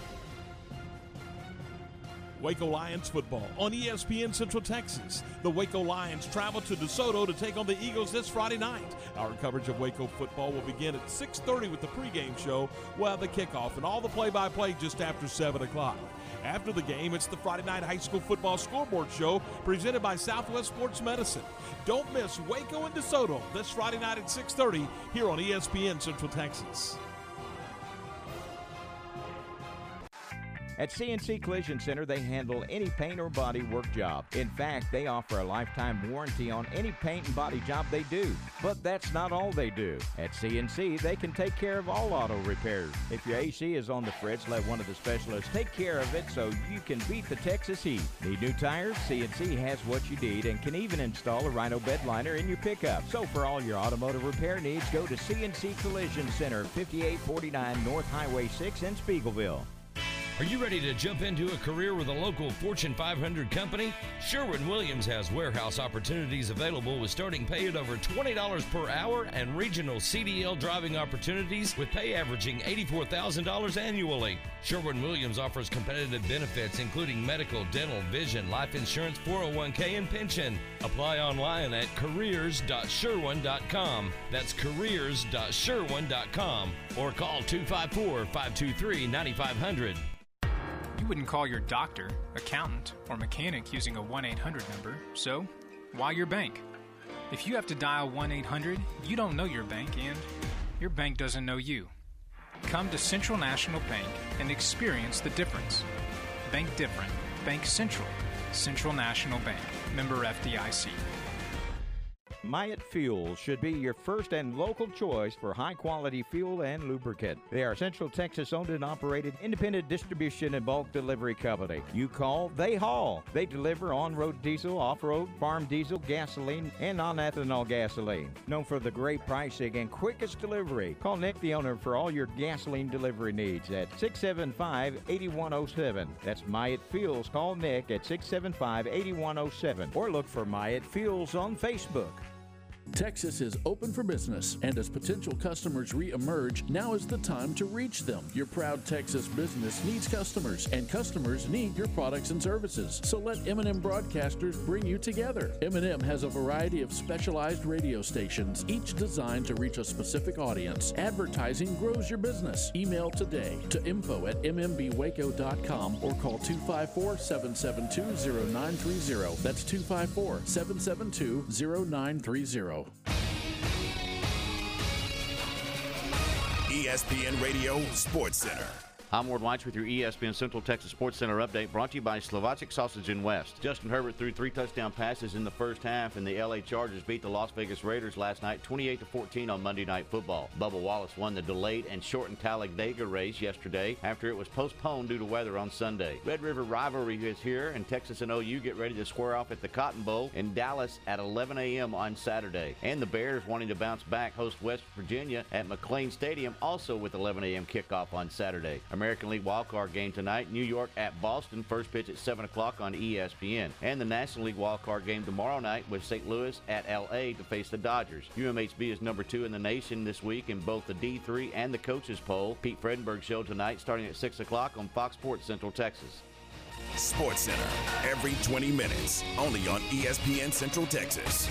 Waco Lions football on E S P N Central Texas. The Waco Lions travel to DeSoto to take on the Eagles this Friday night. Our coverage of Waco football will begin at six thirty with the pregame show. We'll have the kickoff and all the play-by-play just after seven o'clock. After the game, it's the Friday Night High School Football Scoreboard Show presented by Southwest Sports Medicine. Don't miss Waco and DeSoto this Friday night at six thirty here on E S P N Central Texas. At C N C Collision Center, they handle any paint or body work job. In fact, they offer a lifetime warranty on any paint and body job they do. But that's not all they do. At C N C, they can take care of all auto repairs. If your A C is on the fritz, let one of the specialists take care of it so you can beat the Texas heat. Need new tires? C N C has what you need and can even install a Rhino bed liner in your pickup. So for all your automotive repair needs, go to C N C Collision Center, fifty-eight forty-nine North Highway six in Spiegelville. Are you ready to jump into a career with a local Fortune five hundred company? Sherwin-Williams has warehouse opportunities available with starting pay at over twenty dollars per hour and regional C D L driving opportunities with pay averaging eighty-four thousand dollars annually. Sherwin-Williams offers competitive benefits including medical, dental, vision, life insurance, four oh one k, and pension. Apply online at careers dot sherwin dot com. That's careers dot sherwin dot com or call two five four, five two three, nine five hundred. You wouldn't call your doctor, accountant, or mechanic using a one eight hundred number, so why your bank? If you have to dial one eight hundred, you don't know your bank and your bank doesn't know you. Come to Central National Bank and experience the difference. Bank different. Bank Central. Central National Bank. Member F D I C. Myatt Fuels should be your first and local choice for high-quality fuel and lubricant. They are Central Texas owned and operated independent distribution and bulk delivery company. You call, they haul. They deliver on-road diesel, off-road, farm diesel, gasoline, and non-ethanol gasoline. Known for the great pricing and quickest delivery. Call Nick, the owner, for all your gasoline delivery needs at six seven five, eight one zero seven. That's Myatt Fuels. Call Nick at six seven five, eight one zero seven or look for Myatt Fuels on Facebook. Texas is open for business, and as potential customers re-emerge, now is the time to reach them. Your proud Texas business needs customers, and customers need your products and services. So let M and M Broadcasters bring you together. M and M has a variety of specialized radio stations, each designed to reach a specific audience. Advertising grows your business. Email today to info at m m b waco dot com or call two five four, seven seven two, zero nine three zero. That's two five four, seven seven two, zero nine three zero. E S P N Radio Sports Center. I'm Ward White with your E S P N Central Texas Sports Center update brought to you by Slovacek Sausage and West. Justin Herbert threw three touchdown passes in the first half, and the L A Chargers beat the Las Vegas Raiders last night twenty-eight to fourteen on Monday Night Football. Bubba Wallace won the delayed and shortened Talladega race yesterday after it was postponed due to weather on Sunday. Red River Rivalry is here, and Texas and O U get ready to square off at the Cotton Bowl in Dallas at eleven a.m. on Saturday. And the Bears, wanting to bounce back, host West Virginia at McLean Stadium, also with eleven a.m. kickoff on Saturday. American League wildcard game tonight. New York at Boston, first pitch at seven o'clock on E S P N. And the National League wildcard game tomorrow night with Saint Louis at L A to face the Dodgers. U M H B is number two in the nation this week in both the D three and the coaches poll. Pete Fredenberg show tonight starting at six o'clock on Fox Sports Central Texas. Sports Center, every twenty minutes, only on E S P N Central Texas.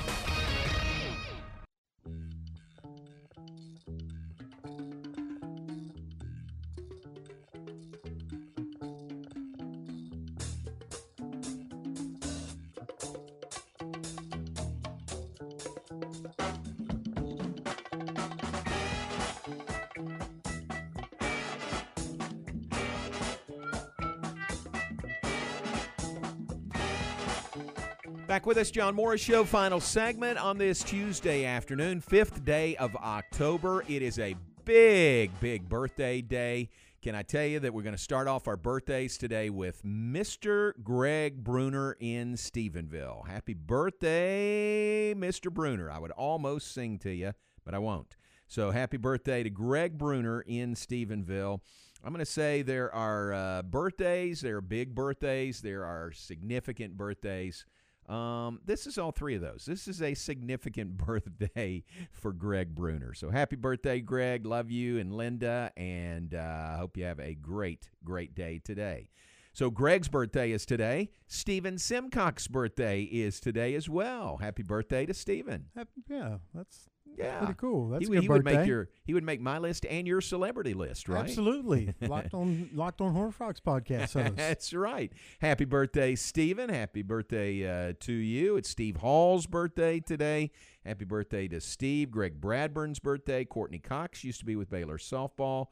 Back with us, John Morris Show, final segment on this Tuesday afternoon, fifth day of October. It is a big, big birthday day. Can I tell you that we're going to start off our birthdays today with Mister Greg Bruner in Stephenville. Happy birthday, Mister Bruner. I would almost sing to you, but I won't. So happy birthday to Greg Bruner in Stephenville. I'm going to say there are uh, birthdays, there are big birthdays, there are significant birthdays. Um, this is all three of those. This is a significant birthday for Greg Bruner. So happy birthday, Greg. Love you and Linda, and I uh, hope you have a great, great day today. So Greg's birthday is today. Stephen Simcock's birthday is today as well. Happy birthday to Stephen. Happy, yeah, that's yeah. pretty cool. That's he, a good he birthday. would make your he would make my list and your celebrity list, right? Absolutely. Locked on Locked on Horn Frogs podcast host. That's right. Happy birthday, Stephen. Happy birthday uh, to you. It's Steve Hall's birthday today. Happy birthday to Steve. Greg Bradburn's birthday. Courtney Cox used to be with Baylor softball.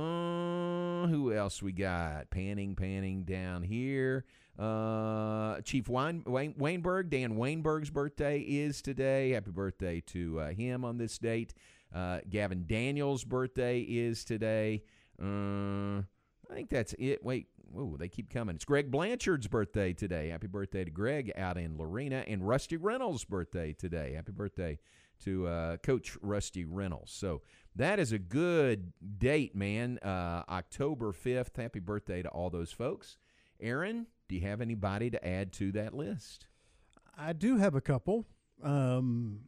Uh, who else we got? Panning, panning down here. Uh, Chief Wayne, Wayne, Wayneberg, Dan Wayneberg's birthday is today. Happy birthday to uh, him on this date. Uh, Gavin Daniels' birthday is today. Uh, I think that's it. Wait, whoa, they keep coming. It's Greg Blanchard's birthday today. Happy birthday to Greg out in Lorena. And Rusty Reynolds' birthday today. Happy birthday to uh, Coach Rusty Reynolds. So that is a good date, man. Uh, October fifth. Happy birthday to all those folks. Aaron, do you have anybody to add to that list? I do have a couple. Um,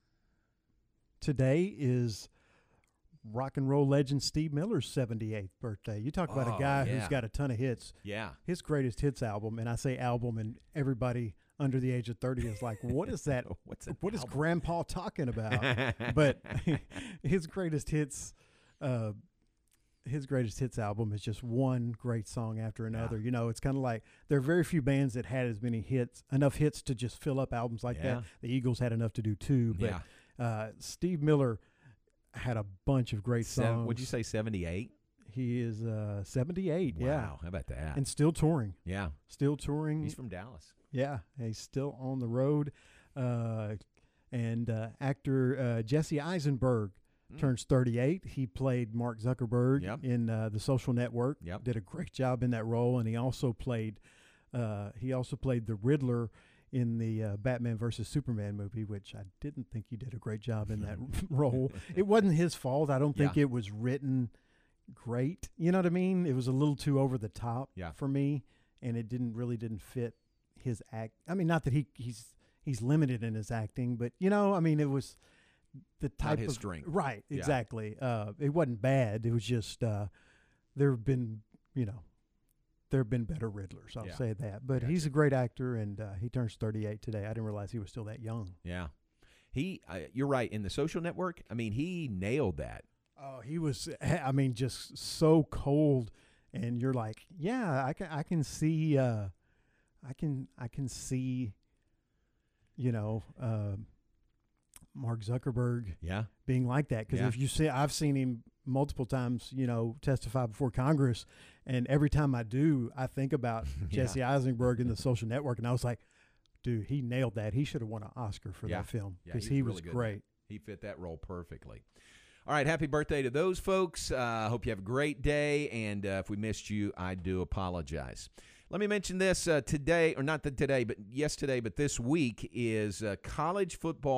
today is rock and roll legend Steve Miller's seventy-eighth birthday. You talk about Oh, a guy yeah. who's got a ton of hits. Yeah. His greatest hits album, and I say album, and everybody under the age of thirty is like, what is that? What's an what is album? Grandpa talking about? But his greatest hits, uh, his greatest hits album is just one great song after another. Yeah. You know, it's kind of like there are very few bands that had as many hits, enough hits to just fill up albums like Yeah. that. The Eagles had enough to do too, but Yeah. uh, Steve Miller had a bunch of great Seven, songs. would you say seventy-eight? He is uh, seventy-eight, yeah. Wow, how about that? And still touring. Yeah. Still touring. He's from Dallas. Yeah, he's still on the road. Uh, and uh, actor uh, Jesse Eisenberg Mm. turns thirty-eight. He played Mark Zuckerberg Yep. in uh, The Social Network. Yep. Did a great job in that role, and he also played uh, he also played the Riddler in the uh, Batman versus Superman movie, which I didn't think he did a great job in that role. It wasn't his fault. I don't think Yeah. it was written great. You know what I mean? It was a little too over the top Yeah. for me, and it didn't really didn't fit his act. I mean, not that he he's he's limited in his acting, but you know, I mean, it was the type his of strength. right, Yeah. exactly. Uh, it wasn't bad. It was just uh, there have been, you know, there have been better Riddlers. I'll Yeah. say that. But he's a great actor, and uh, he turns thirty-eight today. I didn't realize he was still that young. Yeah. He, uh, you're right. In The Social Network, I mean, he nailed that. Oh, he was. I mean, just so cold, and you're like, yeah, I can, I can see, uh, I can, I can see, you know, uh, Mark Zuckerberg, Yeah. being like that. Because Yeah. if you see, I've seen him multiple times, you know, testify before Congress, and every time I do, I think about Yeah. Jesse Eisenberg in The Social Network, and I was like, dude, he nailed that. He should have won an Oscar for Yeah. that film Yeah, because he he was was, really good at great. He fit that role perfectly. All right, happy birthday to those folks. I uh, hope you have a great day, and uh, if we missed you, I do apologize. Let me mention this uh, today, or not the today, but yesterday, but this week is uh, college football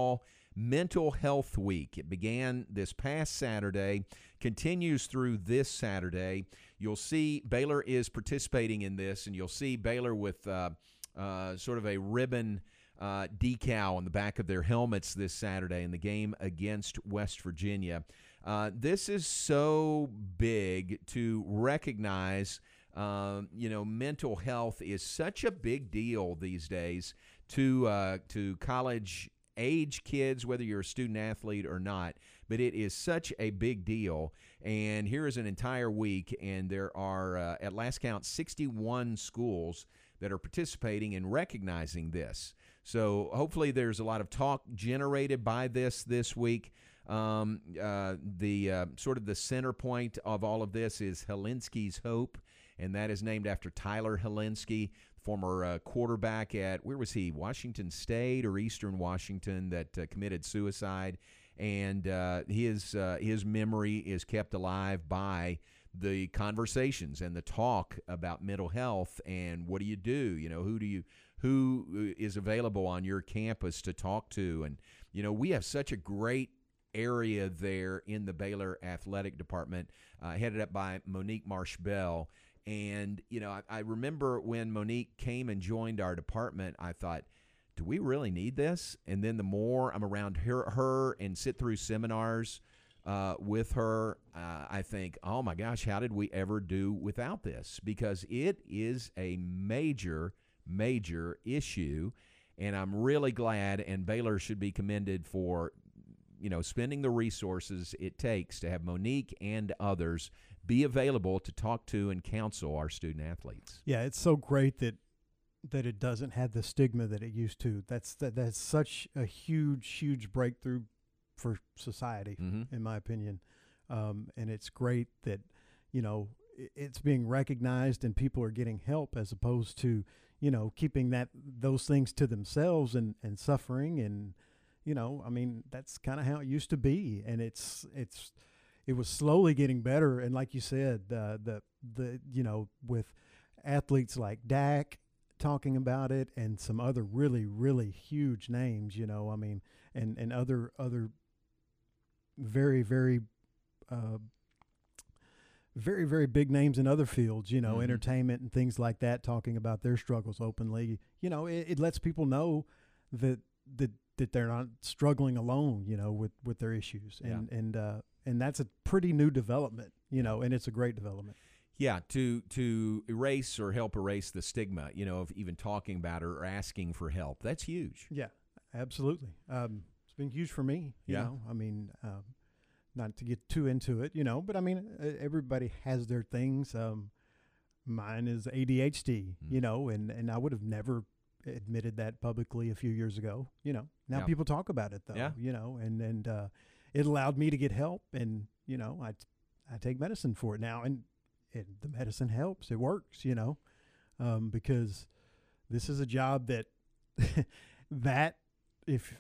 Mental Health Week. It began this past Saturday, continues through this Saturday. You'll see Baylor is participating in this, and you'll see Baylor with uh, uh, sort of a ribbon uh, decal on the back of their helmets this Saturday in the game against West Virginia. Uh, this is so big to recognize, uh, you know, mental health is such a big deal these days to uh, to college-age kids, whether you're a student athlete or not. But it is such a big deal. And here is an entire week, and there are, uh, at last count, sixty-one schools that are participating in recognizing this. So hopefully there's a lot of talk generated by this this week. Um, uh, the uh, sort of the center point of all of this is Helinski's Hope, and that is named after Tyler Helinski, former uh, quarterback at, where was he, Washington State or Eastern Washington, that uh, committed suicide. And uh, his uh, his memory is kept alive by the conversations and the talk about mental health and what do you do? You know, who do you who is available on your campus to talk to? And you know, we have such a great area there in the Baylor athletic department, uh, headed up by Monique Marsh-Bell. And, you know, I, I remember when Monique came and joined our department, I thought, do we really need this? And then the more I'm around her, her and sit through seminars uh, with her, uh, I think, oh, my gosh, how did we ever do without this? Because it is a major, major issue, and I'm really glad, and Baylor should be commended for you know, spending the resources it takes to have Monique and others be available to talk to and counsel our student athletes. Yeah, it's so great that that it doesn't have the stigma that it used to. That's that, that's such a huge, huge breakthrough for society, mm-hmm. in my opinion. Um, and it's great that, you know, it's being recognized and people are getting help as opposed to, you know, keeping that those things to themselves and, and suffering and, you know, I mean, that's kind of how it used to be, and it's it's it was slowly getting better. And like you said, uh, the the you know, with athletes like Dak talking about it, and some other really really huge names, you know, I mean, and and other other very very uh, very very big names in other fields, you know, mm-hmm. entertainment and things like that, talking about their struggles openly. You know, it, it lets people know that that. that they're not struggling alone, you know, with, with their issues. And, yeah. and, uh, and that's a pretty new development, you know, and it's a great development. Yeah. To, to erase or help erase the stigma, you know, of even talking about it or asking for help. That's huge. Yeah, absolutely. Um, it's been huge for me, you yeah. know, I mean, um, not to get too into it, you know, but I mean, everybody has their things. Um, mine is A D H D, mm. you know, and, and I would have never admitted that publicly a few years ago, you know. Now yeah. people talk about it though, yeah. you know, and and uh, it allowed me to get help, and you know, I I take medicine for it now, and it, the medicine helps, it works, you know, um, because this is a job that that if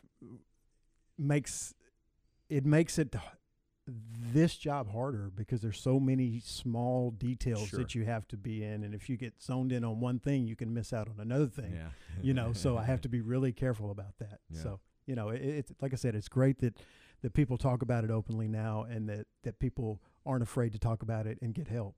makes it makes it this job harder because there's so many small details sure. that you have to be in, and if you get zoned in on one thing, you can miss out on another thing. Yeah. you know, so I have to be really careful about that. Yeah. So you know, it, it's like I said, it's great that that people talk about it openly now, and that that people aren't afraid to talk about it and get help.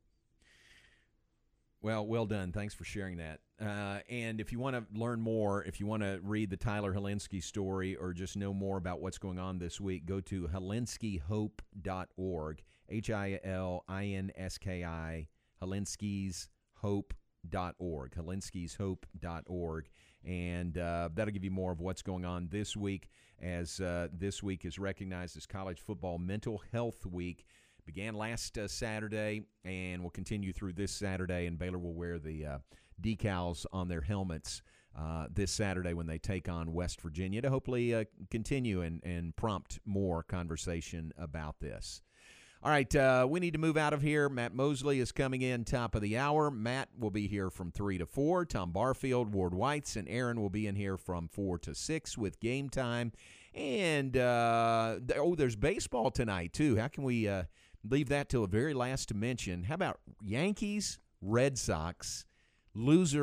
Well, well done. Thanks for sharing that. Uh, and if you want to learn more, if you want to read the Tyler Helinski story or just know more about what's going on this week, go to Helinski Hope dot org, H I L I N S K I, Helinskis Hope dot org, Helinskis Hope dot org. And uh, that'll give you more of what's going on this week, as uh, this week is recognized as College Football Mental Health Week. Began last uh, Saturday and will continue through this Saturday, and Baylor will wear the uh, decals on their helmets uh, this Saturday when they take on West Virginia to hopefully uh, continue and, and prompt more conversation about this. All right, uh, we need to move out of here. Matt Mosley is coming in top of the hour. Matt will be here from three to four. Tom Barfield, Ward Whites, and Aaron will be in here from four to six with Game Time. And, uh, th- oh, there's baseball tonight, too. How can we uh, leave that till the very last to mention? How about Yankees, Red Sox, loser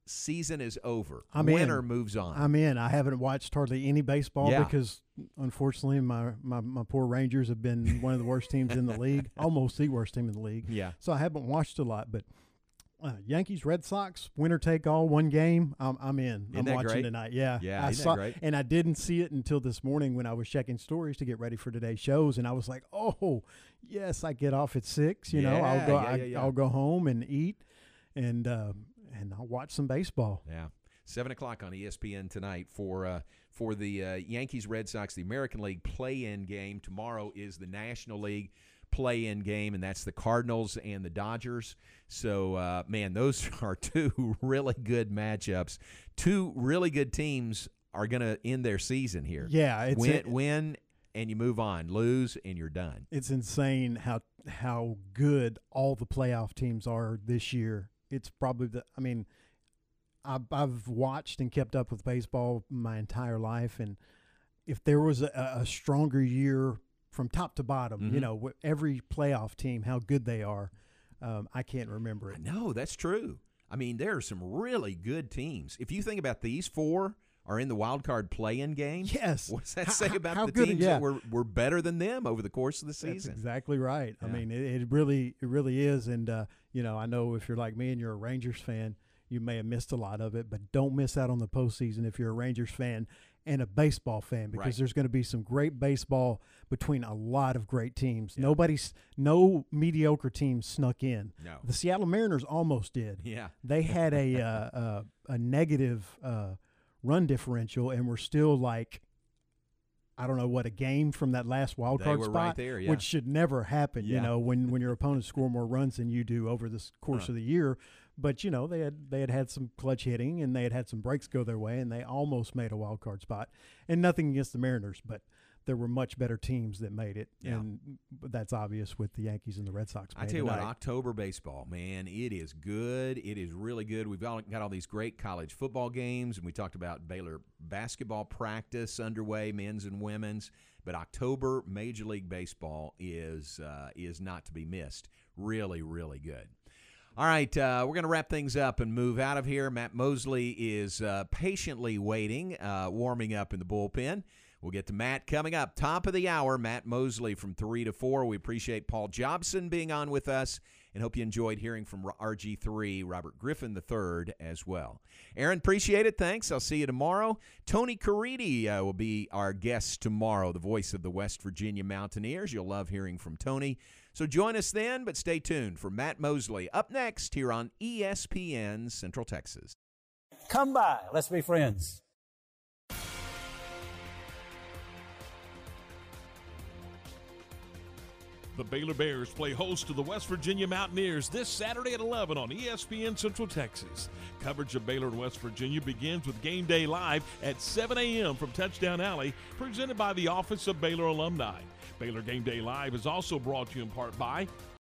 season is over. I'm Winner in. moves on. I'm in. I haven't watched hardly any baseball Yeah. because, unfortunately, my, my, my poor Rangers have been one of the worst teams in the league, almost the worst team in the league. Yeah. So I haven't watched a lot. But uh, Yankees, Red Sox, winner take all, one game. I'm, I'm in. Isn't I'm that watching great? tonight. Yeah. Yeah, I isn't that saw, great? And I didn't see it until this morning when I was checking stories to get ready for today's shows, and I was like, oh, yes, I get off at six. You know, Yeah, I'll go. yeah, I, yeah, yeah. I'll go home and eat, and uh, and I'll watch some baseball. Yeah. Seven o'clock on E S P N tonight for uh, for the uh, Yankees Red Sox, the American League play-in game. Tomorrow is the National League play-in game, and that's the Cardinals and the Dodgers. So, uh, man, those are two really good matchups. Two really good teams are going to end their season here. Yeah, it's win, a- win, and you move on. Lose, and you're done. It's insane how how good all the playoff teams are this year. It's probably the. I mean, I've, I've watched and kept up with baseball my entire life, and if there was a, a stronger year from top to bottom, Mhm. you know, wh- every playoff team, how good they are, um, I can't remember it. No, that's true. I mean, there are some really good teams. If you think about these four are in the wild card play-in game. Yes. What does that How- say how- about how the good- teams yeah. that were, were better than them over the course of the That's season? exactly right. I Yeah. mean, it, it really, it really is. And uh, you know, I know if you're like me and you're a Rangers fan, you may have missed a lot of it, but don't miss out on the postseason if you're a Rangers fan and a baseball fan, because Right. there's going to be some great baseball between a lot of great teams. Nobody's, no mediocre team snuck in. No. The Seattle Mariners almost did. Yeah. They had a uh, uh, a negative uh, run differential and were still like, I don't know what, a game from that last wild They card were spot, right there, yeah. which should never happen. You Yeah. know, when when your opponents score more runs than you do over the s- course Huh. of the year. But you know, they had they had had some clutch hitting and they had had some breaks go their way, and they almost made a wild card spot. And nothing against the Mariners, but there were much better teams that made it, Yeah. and that's obvious with the Yankees and the Red Sox. I playing tell you what, tonight. October baseball, man, it is good. It is really good. We've got, got all these great college football games, and we talked about Baylor basketball practice underway, men's and women's. But October Major League Baseball is uh, is not to be missed. Really, really good. All right, uh, we're going to wrap things up and move out of here. Matt Mosley is uh, patiently waiting, uh, warming up in the bullpen. We'll get to Matt coming up. Top of the hour, Matt Mosley from three to four. We appreciate Paul Jobson being on with us, and hope you enjoyed hearing from R G three, Robert Griffin the third, as well. Aaron, appreciate it. Thanks. I'll see you tomorrow. Tony Caridi uh, will be our guest tomorrow, the voice of the West Virginia Mountaineers. You'll love hearing from Tony. So join us then, but stay tuned for Matt Mosley up next here on E S P N Central Texas. Come by. Let's be friends. The Baylor Bears play host to the West Virginia Mountaineers this Saturday at eleven on E S P N Central Texas. Coverage of Baylor and West Virginia begins with Game Day Live at seven a.m. from Touchdown Alley, presented by the Office of Baylor Alumni. Baylor Game Day Live is also brought to you in part by